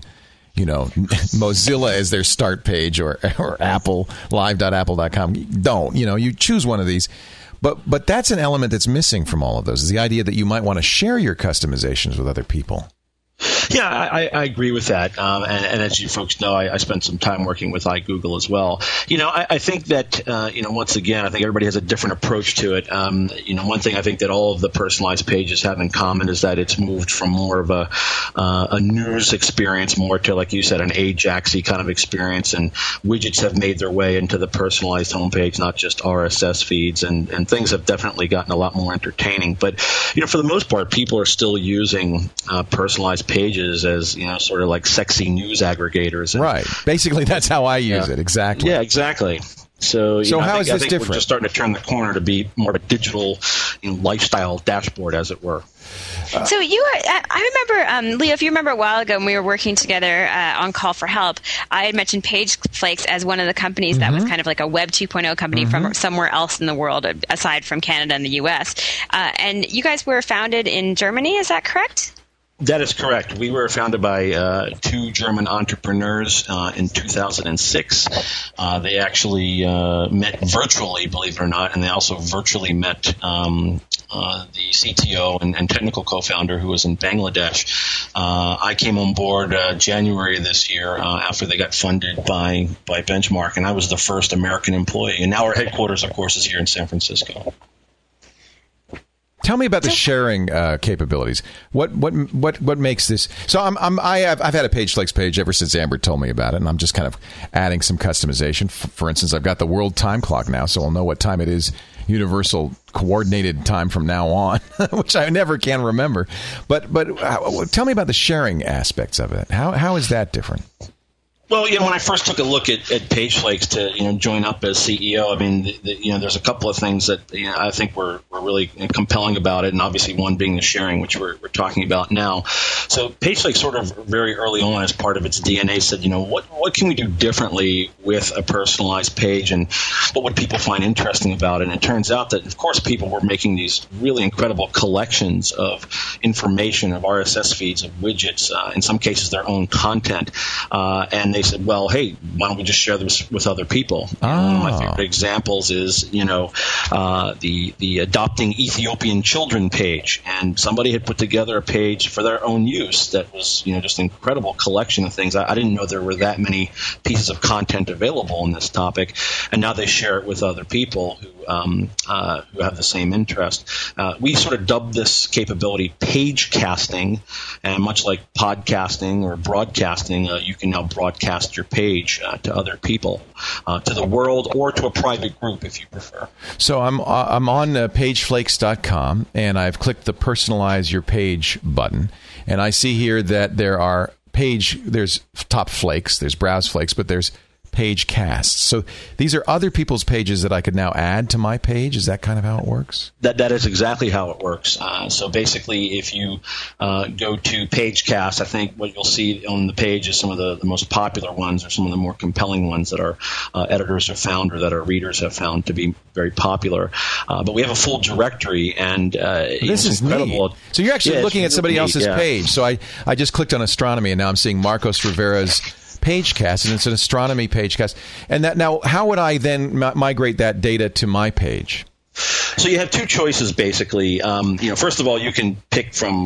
Mozilla as their start page or Apple, live.apple.com, don't. You choose one of these. But that's an element that's missing from all of those, is the idea that you might want to share your customizations with other people. Yeah, I agree with that. And as you folks know, I spent some time working with iGoogle as well. I think that, once again, I think everybody has a different approach to it. One thing I think that all of the personalized pages have in common is that it's moved from more of a news experience more to, like you said, an Ajax-y kind of experience. And widgets have made their way into the personalized homepage, not just RSS feeds. And things have definitely gotten a lot more entertaining. But, for the most part, people are still using personalized pages as sort of like sexy news aggregators. Right. Basically, that's how I use it. Exactly. Yeah, exactly. So how is this different? We're just starting to turn the corner to be more of a digital lifestyle dashboard, as it were. So I remember, Leo, if you remember a while ago when we were working together on Call for Help, I had mentioned PageFlakes as one of the companies that was kind of like a Web 2.0 company from somewhere else in the world, aside from Canada and the U.S. And you guys were founded in Germany, is that correct? That is correct. We were founded by two German entrepreneurs in 2006. They actually met virtually, believe it or not, and they also virtually met the CTO and technical co-founder who was in Bangladesh. I came on board January this year after they got funded by Benchmark, and I was the first American employee. And now our headquarters, of course, is here in San Francisco. Tell me about the sharing capabilities. What makes this? So I've had a PageFlakes page ever since Amber told me about it, and I'm just kind of adding some customization. For instance, I've got the world time clock now, so I'll know what time it is, universal coordinated time from now on, which I never can remember. But tell me about the sharing aspects of it. How is that different? Well, when I first took a look at PageFlakes to join up as CEO, there's a couple of things that I think were really compelling about it, and obviously one being the sharing, which we're talking about now. So PageFlakes sort of very early on, as part of its DNA, said, what can we do differently with a personalized page, and what would people find interesting about it? And it turns out that, of course, people were making these really incredible collections of information, of RSS feeds, of widgets, in some cases their own content, and they said, well, hey, why don't we just share this with other people? One of my favorite examples is, the Adopting Ethiopian Children page. And somebody had put together a page for their own use that was, just an incredible collection of things. I didn't know there were that many pieces of content available on this topic. And now they share it with other people who have the same interest. We sort of dubbed this capability page casting, and much like podcasting or broadcasting, you can now broadcast your page to other people, to the world, or to a private group if you prefer. So I'm on pageflakes.com, and I've clicked the personalize your page button, and I see here that there's top flakes, there's browse flakes, but there's page casts. So these are other people's pages that I could now add to my page. Is that kind of how it works? That is exactly how it works. So basically, if you go to page cast, I think what you'll see on the page is some of the most popular ones or some of the more compelling ones that our editors have found or that our readers have found to be very popular. But we have a full directory, and this is incredible. Neat. So you're actually looking at somebody else's page. So I just clicked on astronomy, and now I'm seeing Marcos Rivera's pagecast, and it's an astronomy pagecast. And now, how would I then migrate that data to my page? So you have two choices, basically. First of all, you can pick from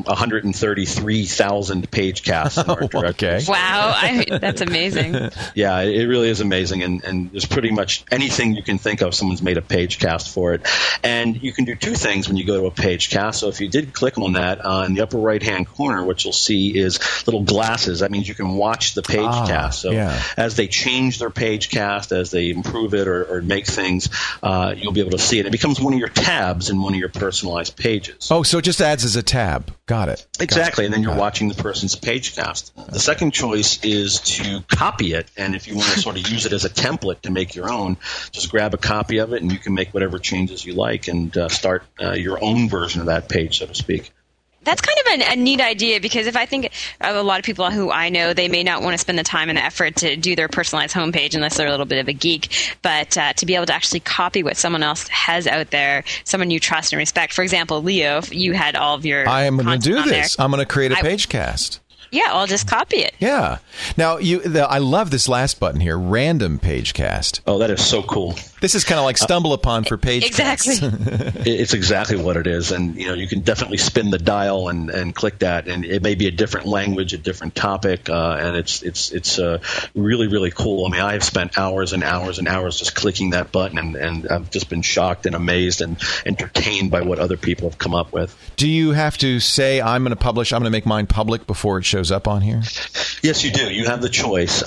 133,000 page casts in our directory. Okay. Wow, that's amazing. Yeah, it really is amazing, and there's pretty much anything you can think of, someone's made a page cast for it. And you can do two things when you go to a page cast. So if you did click on that, in the upper right-hand corner, what you'll see is little glasses. That means you can watch the page cast. So as they change their page cast, as they improve it or make things, you'll be able to see it. It becomes one of your tabs in one of your personalized pages. Oh, so it just adds as a tab. Got it. Exactly, and then you're watching the person's page cast. The second choice is to copy it, and if you want to sort of use it as a template to make your own, just grab a copy of it, and you can make whatever changes you like and start your own version of that page, so to speak. That's kind of a neat idea, because if I think of a lot of people who I know, they may not want to spend the time and the effort to do their personalized homepage unless they're a little bit of a geek. But to be able to actually copy what someone else has out there, someone you trust and respect. For example, Leo, you had all of your I am going to do this. There. I'm going to create a page cast. Yeah, I'll just copy it. Yeah. Now, I love this last button here, random page cast. Oh, that is so cool. This is kind of like Stumble Upon for page exactly. casts. It's exactly what it is. And, you can definitely spin the dial and click that. And it may be a different language, a different topic. And it's really, really cool. I mean, I have spent hours and hours and hours just clicking that button. And I've just been shocked and amazed and entertained by what other people have come up with. Do you have to say, I'm going to make mine public before it shows up on here? Yes, you do. You have the choice.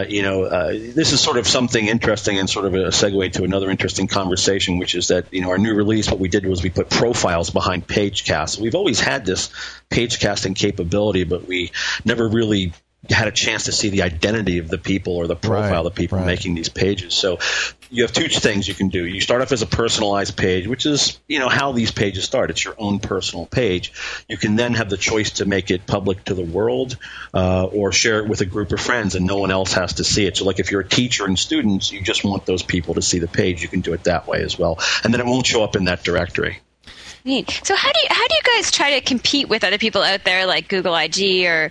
This is sort of something interesting and sort of a segue to another interesting conversation, which is that, our new release, what we did was we put profiles behind page casts. We've always had this page casting capability, but we never really had a chance to see the identity of the people or the profile of the people making these pages. So you have two things you can do. You start off as a personalized page, which is, how these pages start. It's your own personal page. You can then have the choice to make it public to the world or share it with a group of friends and no one else has to see it. So like if you're a teacher and students, you just want those people to see the page, you can do it that way as well. And then it won't show up in that directory. Neat. So how do you guys try to compete with other people out there like Google IG or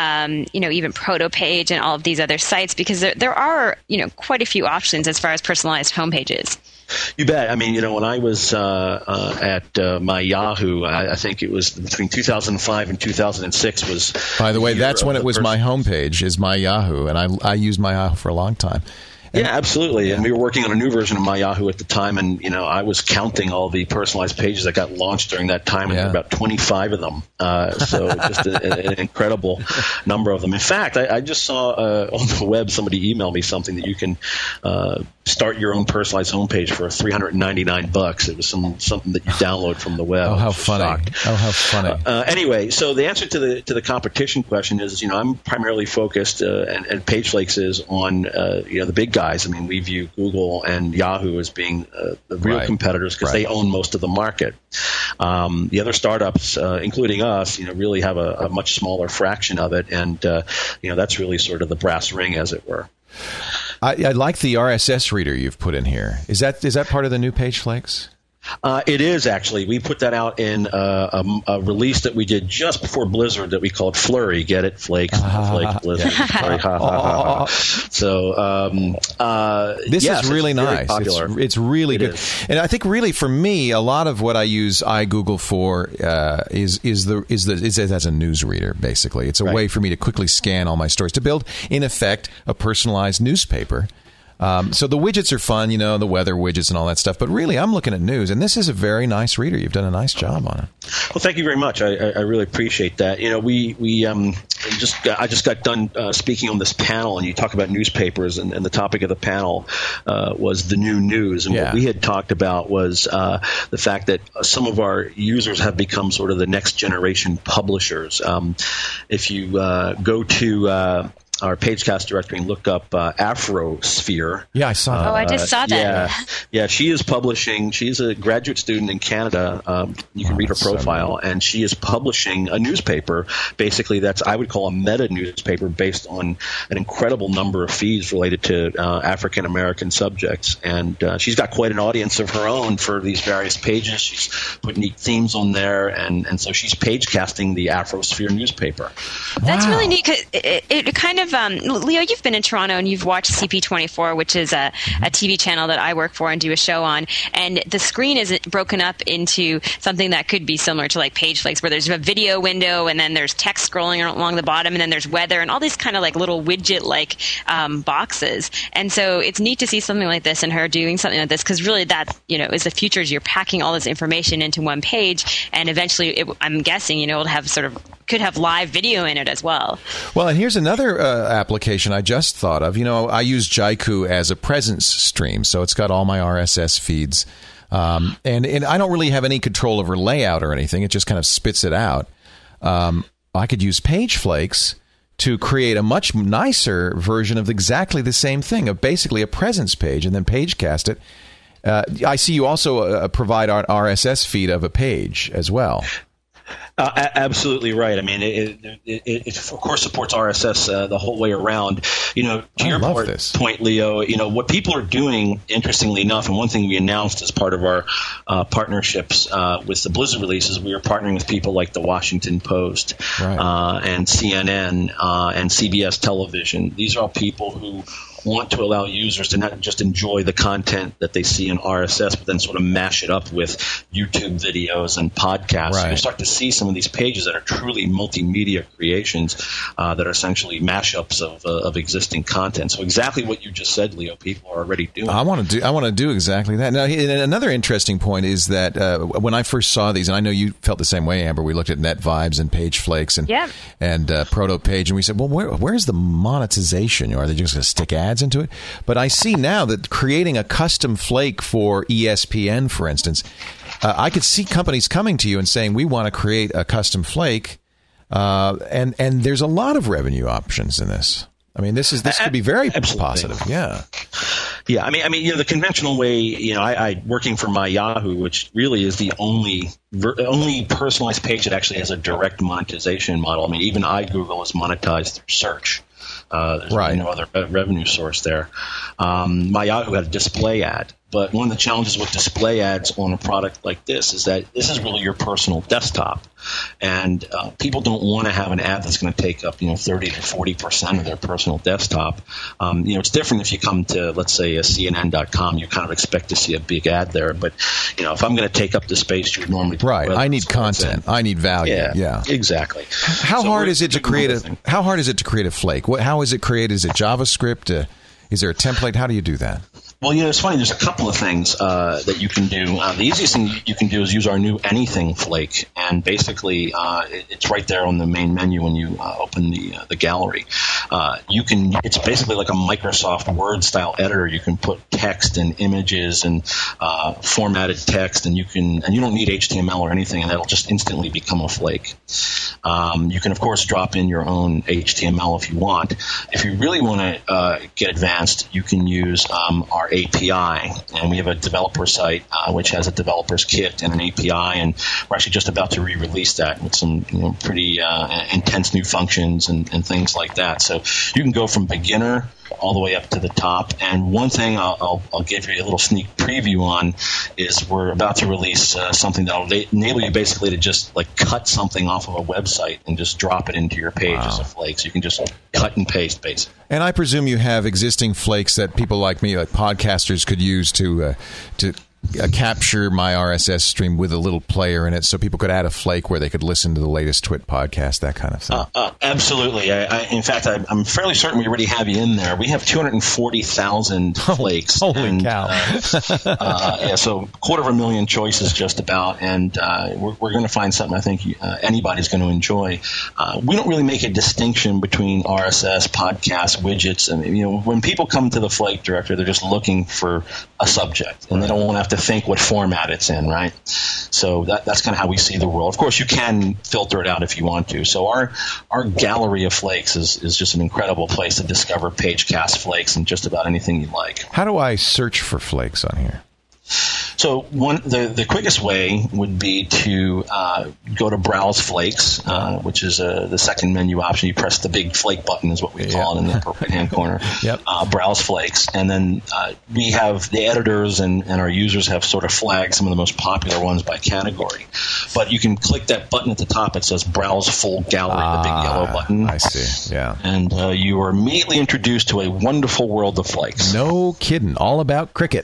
even ProtoPage and all of these other sites, because there are quite a few options as far as personalized homepages? You bet. I mean, when I was at my Yahoo, I think it was between 2005 and 2006 was. By the way, that's when it was my homepage, is my Yahoo, and I used my Yahoo for a long time. Yeah, absolutely. And we were working on a new version of My Yahoo at the time, and I was counting all the personalized pages that got launched during that time, and there were about 25 of them. So just an incredible number of them. In fact, I just saw on the web somebody email me something that you can start your own personalized homepage for $399. It was something that you download from the web. Oh, how funny! Oh, how funny! Anyway, so the answer to the competition question is, I'm primarily focused, and PageFlakes is on the big guys. I mean, we view Google and Yahoo as being the real competitors because they own most of the market. The other startups, including us, really have a much smaller fraction of it, and that's really sort of the brass ring, as it were. I like the RSS reader you've put in here. Is that part of the new PageFlakes? It is, actually. We put that out in a release that we did just before Blizzard that we called Flurry. Get it? Flakes, Flake, Blizzard. Flurry, So this is really nice. It's really good. And I think really for me, a lot of what I use iGoogle for is as a news reader. Basically, it's a way for me to quickly scan all my stories to build, in effect, a personalized newspaper. So the widgets are fun, the weather widgets and all that stuff. But really, I'm looking at news, and this is a very nice reader. You've done a nice job on it. Well, thank you very much. I really appreciate that. I just got done speaking on this panel, and you talk about newspapers, and the topic of the panel was the new news. And what we had talked about was the fact that some of our users have become sort of the next generation publishers. If you go to our Pagecast directory and look up Afrosphere. Yeah, I saw that. I just saw that. Yeah, she is publishing. She's a graduate student in Canada. You can read her profile, and she is publishing a newspaper. Basically, that's I would call a meta newspaper based on an incredible number of feeds related to African American subjects, and she's got quite an audience of her own for these various pages. She's put neat themes on there, and so she's pagecasting the Afrosphere newspaper. That's really neat because it kind of Leo, you've been in Toronto and you've watched CP24, which is a TV channel that I work for and do a show on, and the screen is broken up into something that could be similar to like PageFlakes, where there's a video window and then there's text scrolling along the bottom, and then there's weather and all these kind of like little widget like boxes. And so it's neat to see something like this and her doing something like this, because really that is the future. Is you're packing all this information into one page, and eventually I'm guessing it'll have could have live video in it as well. Well, and here's another application I just thought of. I use Jaiku as a presence stream, so it's got all my RSS feeds. And I don't really have any control over layout or anything. It just kind of spits it out. I could use PageFlakes to create a much nicer version of exactly the same thing, of basically a presence page, and then pagecast it. I see you also provide an RSS feed of a page as well. Absolutely right. I mean, it of course supports RSS the whole way around. To your point, Leo, what people are doing, interestingly enough, and one thing we announced as part of our partnerships with the Blizzard releases, we are partnering with people like the Washington Post and CNN and CBS Television. These are all people who want to allow users to not just enjoy the content that they see in RSS, but then sort of mash it up with YouTube videos and podcasts. So you start to see some of these pages that are truly multimedia creations that are essentially mashups of existing content. So exactly what you just said, Leo, people are already doing. I want to do exactly that. Now, another interesting point is that when I first saw these, and I know you felt the same way, Amber, we looked at NetVibes and PageFlakes and ProtoPage, and we said, well, where's the monetization? Are they just going to stick ads into it? But I see now that creating a custom flake for ESPN, for instance, I could see companies coming to you and saying, we want to create a custom flake, and there's a lot of revenue options in this. I mean, this could be very positive. Yeah. I mean, the conventional way, I working for my Yahoo, which really is the only personalized page that actually has a direct monetization model. I mean, even iGoogle is monetized through search. There's really no other revenue source there. My Yahoo had a display ad, but one of the challenges with display ads on a product like this is that this is really your personal desktop, and people don't want to have an ad that's going to take up 30 to 40% of their personal desktop. It's different if you come to, let's say, a CNN.com. You kind of expect to see a big ad there, but if I'm going to take up the space you would normally do, I need content, I need value. Yeah, exactly. How hard is it to create a flake? How is it created? Is it JavaScript? Is there a template? How do you do that? Well, it's funny. There's a couple of things that you can do. The easiest thing you can do is use our new Anything Flake, and basically it's right there on the main menu when you open the gallery. It's basically like a Microsoft Word style editor. You can put text and images and formatted text, and you don't need HTML or anything, and that'll just instantly become a flake. You can of course drop in your own HTML if you want. If you really want to get advanced, you can use our API, and we have a developer site which has a developer's kit and an API, and we're actually just about to re-release that with some pretty intense new functions and things like that. So you can go from beginner all the way up to the top. And one thing I'll give you a little sneak preview on is we're about to release something that will enable you basically to just like cut something off of a website and just drop it into your page as a flake. So you can just cut and paste basically. And I presume you have existing flakes that people like me, like podcasters, could use to capture my RSS stream with a little player in it, so people could add a flake where they could listen to the latest Twit podcast, that kind of thing. Absolutely. In fact, I'm fairly certain we already have you in there. We have 240,000 flakes. Holy cow. So 250,000 choices just about, and we're going to find something I think anybody's going to enjoy. We don't really make a distinction between RSS, podcasts, widgets. And when people come to the Flake Director, they're just looking for a subject, and they don't want to have to think what format it's in, right? So that's kind of how we see the world. Of course, you can filter it out if you want to. So our gallery of flakes is just an incredible place to discover Pagecast flakes and just about anything you like. How do I search for flakes on here? So the quickest way would be to go to Browse Flakes, which is the second menu option. You press the big flake button is what we call it in the upper right-hand corner. Yep. Browse Flakes. And then we have the editors and our users have sort of flagged some of the most popular ones by category. But you can click that button at the top. It says Browse Full Gallery, the big yellow button. I see, yeah. And you are immediately introduced to a wonderful world of flakes. No kidding. All about cricket.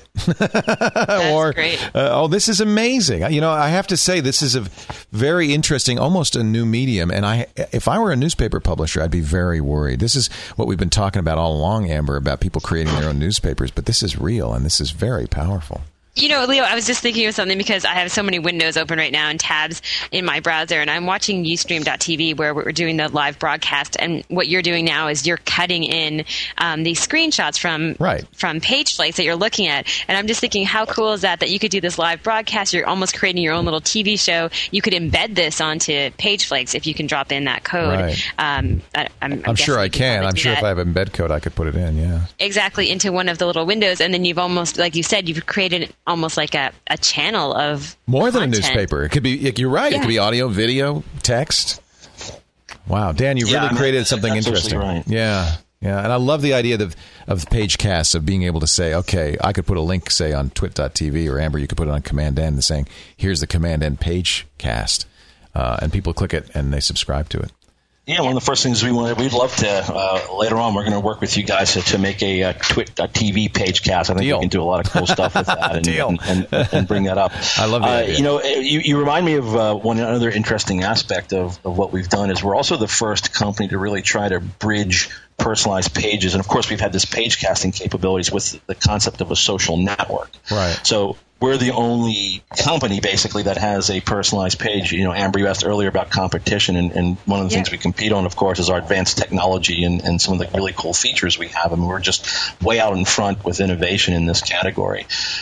That's great. This is amazing. I have to say, this is a very interesting, almost a new medium. And if I were a newspaper publisher, I'd be very worried. This is what we've been talking about all along, Amber, about people creating their own newspapers. But this is real, and this is very powerful. Leo, I was just thinking of something because I have so many windows open right now and tabs in my browser, and I'm watching Ustream.tv where we're doing the live broadcast, and what you're doing now is you're cutting in these screenshots from page flakes that you're looking at, and I'm just thinking, how cool is that you could do this live broadcast? You're almost creating your own little TV show. You could embed this onto page flakes if you can drop in that code. Right. I'm sure I can. I'm sure if I have embed code, I could put it in, yeah. Exactly, into one of the little windows, and then you've almost, like you said, you've created almost like a channel of more than content. a newspaper. It could be, you're right. Yeah. It could be audio, video, text. Wow, Dan, you really created something interesting. Right. Yeah. And I love the idea of Pagecast, of being able to say, okay, I could put a link, say, on twit.tv, or Amber, you could put it on Command N, saying, here's the Command N Pagecast, and people click it and they subscribe to it. Yeah, one of the first things we'd love to, later on, we're going to work with you guys to make a Twit.tv Pagecast. I think we can do a lot of cool stuff with that and bring that up. I love that. You remind me of one other interesting aspect of what we've done is we're also the first company to really try to bridge personalized pages. And, of course, we've had this page casting capabilities with the concept of a social network. Right. So we're the only company, basically, that has a personalized page. Amber, you asked earlier about competition, and one of the things we compete on, of course, is our advanced technology and some of the really cool features we have. I mean, we're just way out in front with innovation in this category.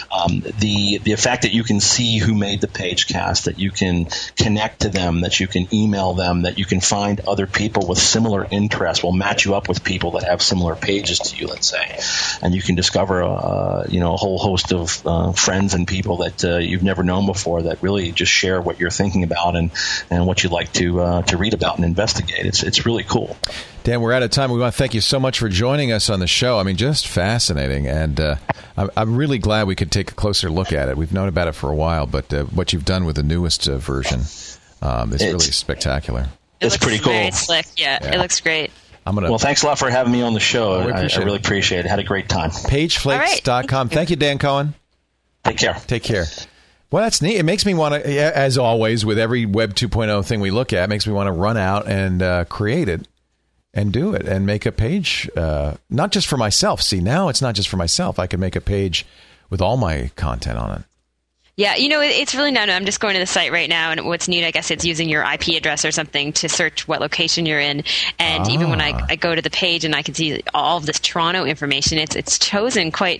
The fact that you can see who made the page cast, that you can connect to them, that you can email them, that you can find other people with similar interests, will match you up with people that have similar pages to you, let's say. And you can discover a whole host of friends and people that you've never known before that really just share what you're thinking about and what you'd like to read about and investigate. It's really cool. Dan, we're out of time. We want to thank you so much for joining us on the show. I mean, just fascinating. And I'm really glad we could take a closer look at it. We've known about it for a while, but what you've done with the newest version is really spectacular. It's pretty cool. Very slick. Yeah, it looks great. Well, thanks a lot for having me on the show. I really appreciate it. Had a great time. Pageflakes.com. Thank you, Dan Cohen. Take care. Well, that's neat. It makes me want to, as always, with every Web 2.0 thing we look at, it makes me want to run out and create it and do it and make a page, not just for myself. See, now it's not just for myself. I can make a page with all my content on it. Yeah, it's really not. I'm just going to the site right now, and what's neat, I guess, it's using your IP address or something to search what location you're in. And even when I go to the page and I can see all of this Toronto information, it's chosen quite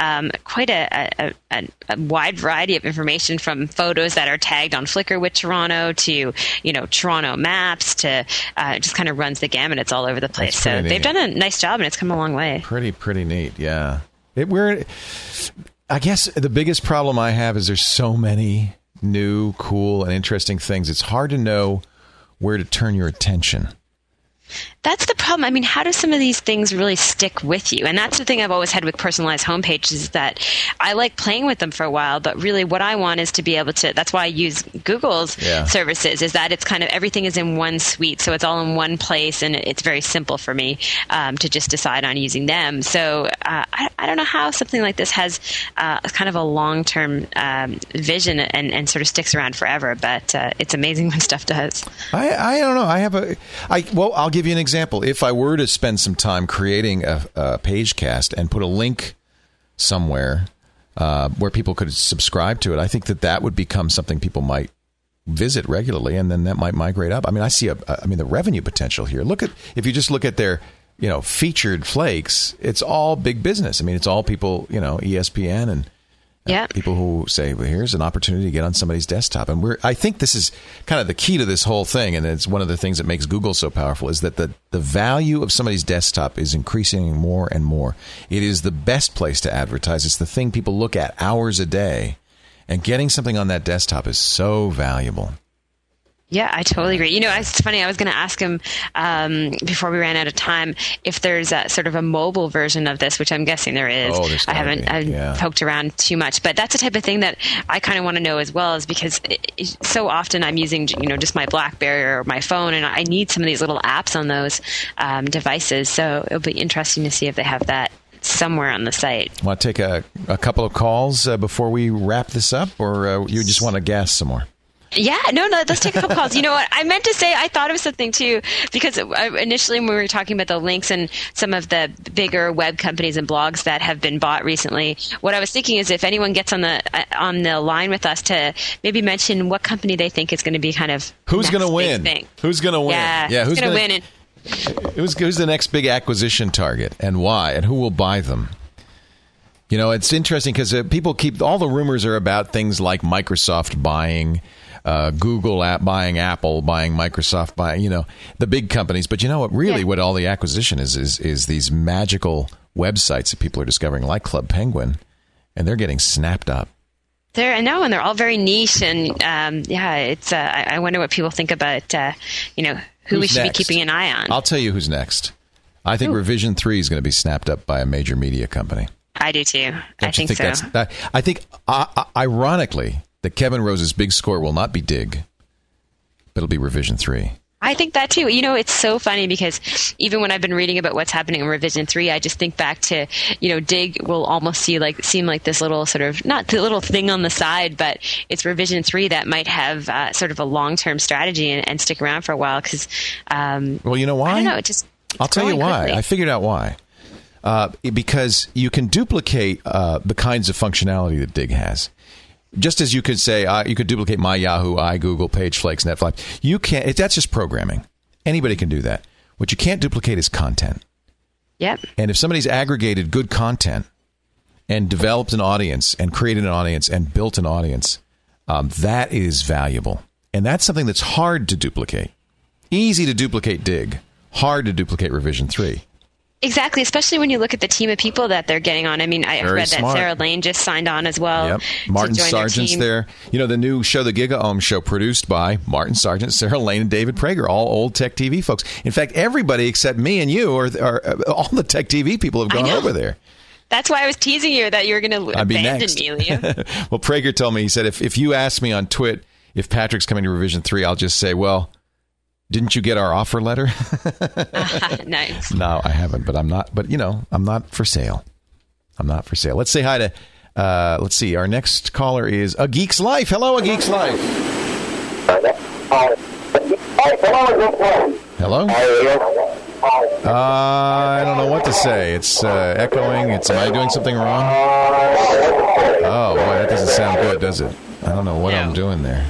a wide variety of information, from photos that are tagged on Flickr with Toronto to Toronto maps to just kind of runs the gamut. It's all over the place. So they've done a nice job, and it's come a long way. Pretty neat. Yeah, I guess the biggest problem I have is there's so many new, cool, and interesting things. It's hard to know where to turn your attention. That's the problem. I mean, how do some of these things really stick with you? And that's the thing I've always had with personalized homepages, is that I like playing with them for a while, but really what I want is to be able to, that's why I use Google's services, is that it's kind of, everything is in one suite. So it's all in one place, and it's very simple for me to just decide on using them. So I don't know how something like this has kind of a long-term vision and sort of sticks around forever, but it's amazing when stuff does. I don't know. I'll give you an example. If I were to spend some time creating a Pagecast and put a link somewhere where people could subscribe to it, I think that would become something people might visit regularly, and then that might migrate up. I mean, I see the revenue potential here. If you just look at their featured flakes, it's all big business. I mean, it's all people, ESPN Yeah. People who say, well, here's an opportunity to get on somebody's desktop. And I think this is kind of the key to this whole thing. And it's one of the things that makes Google so powerful is that the value of somebody's desktop is increasing more and more. It is the best place to advertise. It's the thing people look at hours a day. And getting something on that desktop is so valuable. Yeah, I totally agree. It's funny. I was going to ask him before we ran out of time if there's a sort of a mobile version of this, which I'm guessing there is. I haven't poked around too much, but that's the type of thing that I kind of want to know as well, is because so often I'm using, just my BlackBerry or my phone, and I need some of these little apps on those devices. So it'll be interesting to see if they have that somewhere on the site. Want to take a couple of calls before we wrap this up, or you just want to gas some more? Yeah, no, let's take a couple calls. You know what? I meant to say, I thought of something too, because initially when we were talking about the links and some of the bigger web companies and blogs that have been bought recently, what I was thinking is if anyone gets on the line with us to maybe mention what company they think is going to be kind of who's going to win? Who's going to win? Yeah, who's going to win? Who's the next big acquisition target, and why, and who will buy them? It's interesting because people all the rumors are about things like Microsoft buying Google buying Apple, buying Microsoft, buying, the big companies. But what all the acquisition is these magical websites that people are discovering, like Club Penguin, and they're getting snapped up. I know, and they're all very niche, and it's. I wonder what people think about, who we should be keeping an eye on. I'll tell you who's next. I think Revision 3 is going to be snapped up by a major media company. I do too. I think so. I think, ironically, that Kevin Rose's big score will not be Dig, but it'll be Revision 3. I think that too. It's so funny because even when I've been reading about what's happening in Revision 3, I just think back to, Dig will almost seem like this little sort of, not the little thing on the side, but it's Revision 3 that might have sort of a long-term strategy and stick around for a while because... well, you know why? I don't know. I'll tell you why. Quickly. I figured out why. Because you can duplicate the kinds of functionality that Dig has. Just as you could say, you could duplicate My Yahoo, iGoogle, PageFlakes, Netflix. You can't. That's just programming. Anybody can do that. What you can't duplicate is content. Yep. And if somebody's aggregated good content and developed an audience and created an audience and built an audience, that is valuable. And that's something that's hard to duplicate. Easy to duplicate Dig. Hard to duplicate Revision 3. Exactly, especially when you look at the team of people that they're getting on. I mean, I read that Sarah Lane just signed on as well. Yep. Martin Sargent's there. The new show, The GigaOM Show, produced by Martin Sargent, Sarah Lane, and David Prager, all old Tech TV folks. In fact, everybody except me and you, are all the Tech TV people have gone over there. That's why I was teasing you that you were going to abandon me, Liam. Well, Prager told me, he said, if you ask me on Twit if Patrick's coming to Revision 3, I'll just say, well... Didn't you get our offer letter? Nice. No, I haven't, but I'm not. But I'm not for sale. I'm not for sale. Let's say hi to. Let's see. Our next caller is A Geek's Life. Hello, A Geek's Life. Hello. I don't know what to say. It's echoing. Am I doing something wrong? Oh boy, that doesn't sound good, does it? I don't know what I'm doing there.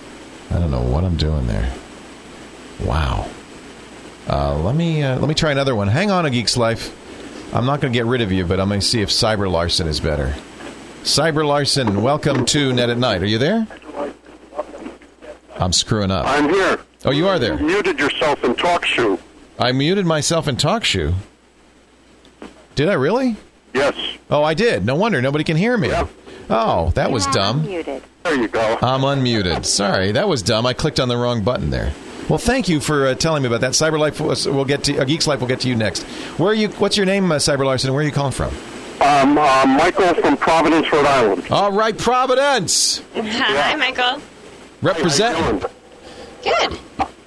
Wow. Let me try another one. Hang on, A Geek's Life. I'm not going to get rid of you, but I'm going to see if Cyber Larson is better. Cyber Larson, welcome to Net at Night. Are you there? I'm screwing up. I'm here. Oh, you are there. You muted yourself in TalkShoe. I muted myself in TalkShoe. Did I really? Yes. Oh, I did. No wonder nobody can hear me. Yeah. Oh, that was dumb. Unmuted. There you go. I'm unmuted. Sorry, that was dumb. I clicked on the wrong button there. Well, thank you for telling me about that. Cyber Life will get to A Geek's Life. Will get to you next. Where are you? What's your name, Cyber Larson? Where are you calling from? Michael from Providence, Rhode Island. All right, Providence. Hi, Michael. Represent. Good.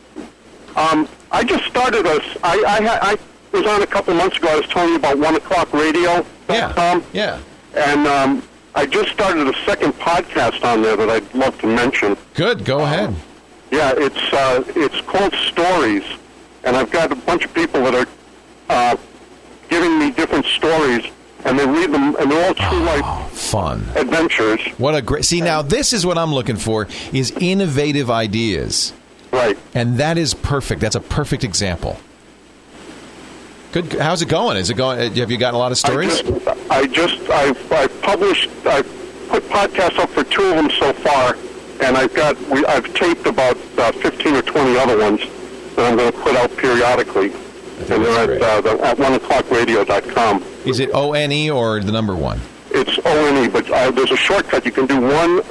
I just started I was on a couple months ago. I was telling you about 1 O'Clock Radio. Yeah. And I just started a second podcast on there that I'd love to mention. Good. Go ahead. Yeah, it's called Stories, and I've got a bunch of people that are giving me different stories, and they read them, and they're all true life fun adventures. What a great! See, now this is what I'm looking for: is innovative ideas. Right. And that is perfect. That's a perfect example. Good. How's it going? Is it going? Have you gotten a lot of stories? I've published. put podcasts up for 2 of them so far, and I've taped about 15 or 20 other ones that I'm going to put out periodically. And they're at 1o'clockradio.com. Is it ONE or the number 1? It's ONE, but there's a shortcut. You can do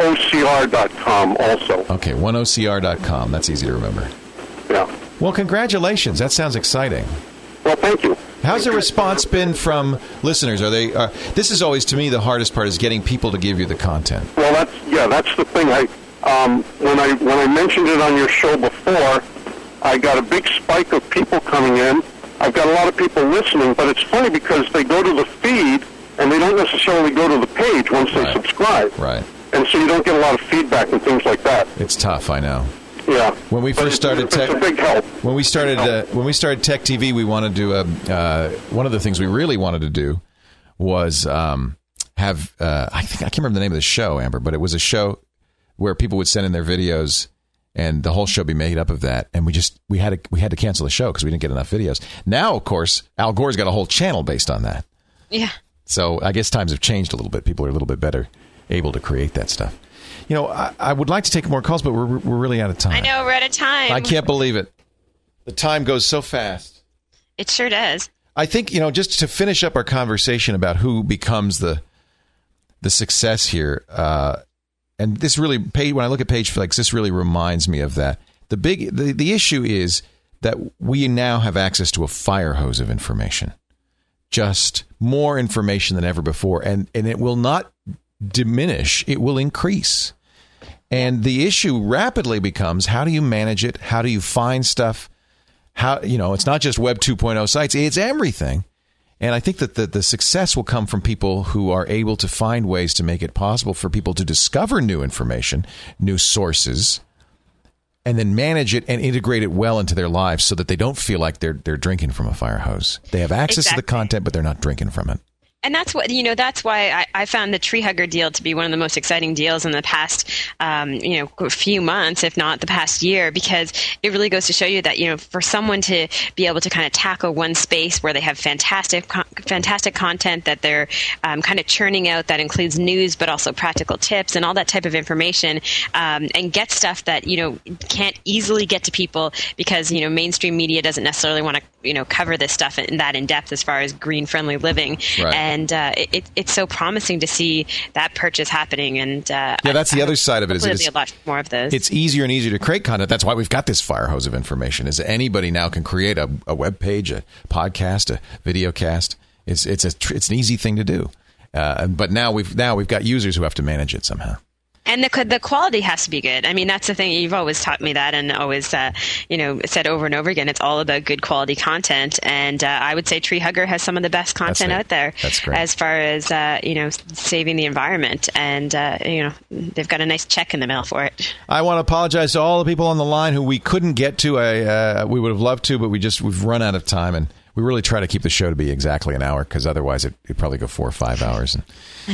1OCR.com also. Okay, 1OCR.com. That's easy to remember. Yeah. Well, congratulations. That sounds exciting. Well, thank you. How's the response been from listeners? Are they? This is always, to me, the hardest part is getting people to give you the content. Well, that's the thing. When I mentioned it on your show before, I got a big spike of people coming in. I've got a lot of people listening, but it's funny because they go to the feed and they don't necessarily go to the page once they subscribe. Right. And so you don't get a lot of feedback and things like that. It's tough, I know. Yeah. When we first started Tech, it's a big help. When we started Tech TV, we wanted to one of the things we really wanted to do was have I can't remember the name of the show, Amber, but it was a show where people would send in their videos and the whole show be made up of that, and we had to cancel the show because we didn't get enough videos. Now, of course, Al Gore's got a whole channel based on that. Yeah. So I guess times have changed a little bit. People are a little bit better able to create that stuff. You know, I would like to take more calls, but we're really out of time. I know, we're out of time. I can't believe it. The time goes so fast. It sure does. I think, just to finish up our conversation about who becomes the success here, and this really, when I look at Page Flakes, this really reminds me of that. The issue is that we now have access to a fire hose of information. Just more information than ever before, and it will not diminish, it will increase. And the issue rapidly becomes, how do you manage it? How do you find stuff? It's not just Web 2.0 sites, it's everything. And I think that the success will come from people who are able to find ways to make it possible for people to discover new information, new sources, and then manage it and integrate it well into their lives so that they don't feel like they're drinking from a fire hose. They have access to the content, but they're not drinking from it. And that's that's why I found the Tree Hugger deal to be one of the most exciting deals in the past, few months, if not the past year, because it really goes to show you that, for someone to be able to kind of tackle one space where they have fantastic content that they're kind of churning out that includes news, but also practical tips and all that type of information, and get stuff that, can't easily get to people because, mainstream media doesn't necessarily want to, cover this stuff in depth as far as green friendly living. Right. And it's so promising to see that purchase happening. And that's the other side of it. There'll be a lot more of those. It's easier and easier to create content. That's why we've got this fire hose of information. Is anybody now can create a web page, a podcast, a video cast. It's an easy thing to do. But now we've got users who have to manage it somehow. And the quality has to be good. I mean, that's the thing. You've always taught me that, and always, said over and over again. It's all about good quality content, and I would say Tree Hugger has some of the best content out there. That's great. As far as saving the environment, and they've got a nice check in the mail for it. I want to apologize to all the people on the line who we couldn't get to. We would have loved to, but we've run out of time, and we really try to keep the show to be exactly an hour, because otherwise it'd probably go 4 or 5 hours. And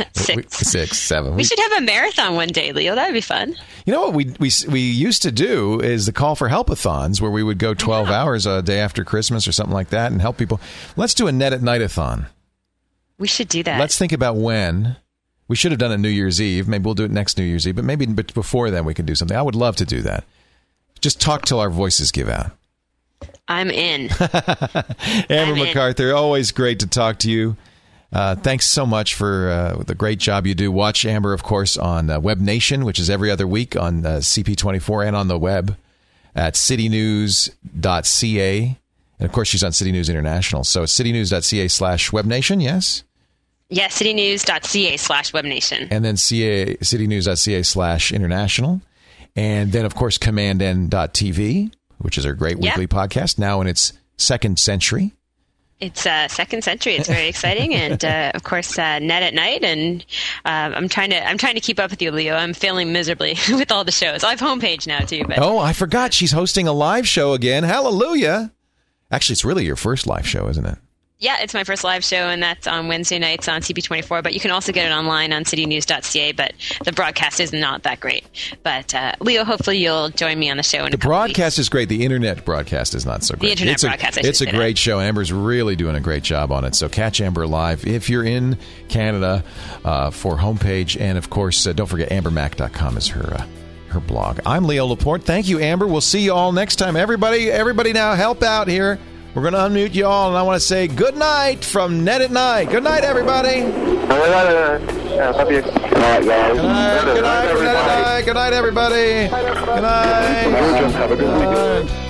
6, 7. We should have a marathon one day, Leo. That would be fun. You know what we used to do is the call for help-a-thons, where we would go 12 hours a day after Christmas or something like that and help people. Let's do a Net at Night-a-thon. We should do that. Let's think about when. We should have done it New Year's Eve. Maybe we'll do it next New Year's Eve, but before then we can do something. I would love to do that. Just talk till our voices give out. I'm in. Amber MacArthur, always great to talk to you. Thanks so much for the great job you do. Watch Amber, of course, on Web Nation, which is every other week on CP24, and on the web at citynews.ca. And, of course, she's on City News International. So it's citynews.ca/webnation, yes? Yes, citynews.ca/webnation. And then citynews.ca/international. And then, of course, commandn.tv, which is our great weekly podcast, now in its second century. It's second century. It's very exciting, and of course, Net at Night. And I'm trying to keep up with you, Leo. I'm failing miserably with all the shows. I have homepage now too. But I forgot she's hosting a live show again. Hallelujah! Actually, it's really your first live show, isn't it? Yeah, it's my first live show, and that's on Wednesday nights on CB24. But you can also get it online on citynews.ca. But the broadcast is not that great. But Leo, hopefully you'll join me on the show. The broadcast is great. The internet broadcast is not so great. The internet broadcast. It's a great show. Amber's really doing a great job on it. So catch Amber live if you're in Canada for homepage, and of course, don't forget ambermac.com is her blog. I'm Leo Laporte. Thank you, Amber. We'll see you all next time. Everybody, now help out here. We're going to unmute you all, and I want to say good night from Net at Night. Good night, everybody. Good night, guys. Good night, everybody. Good night, everybody. Good night. Have a good weekend.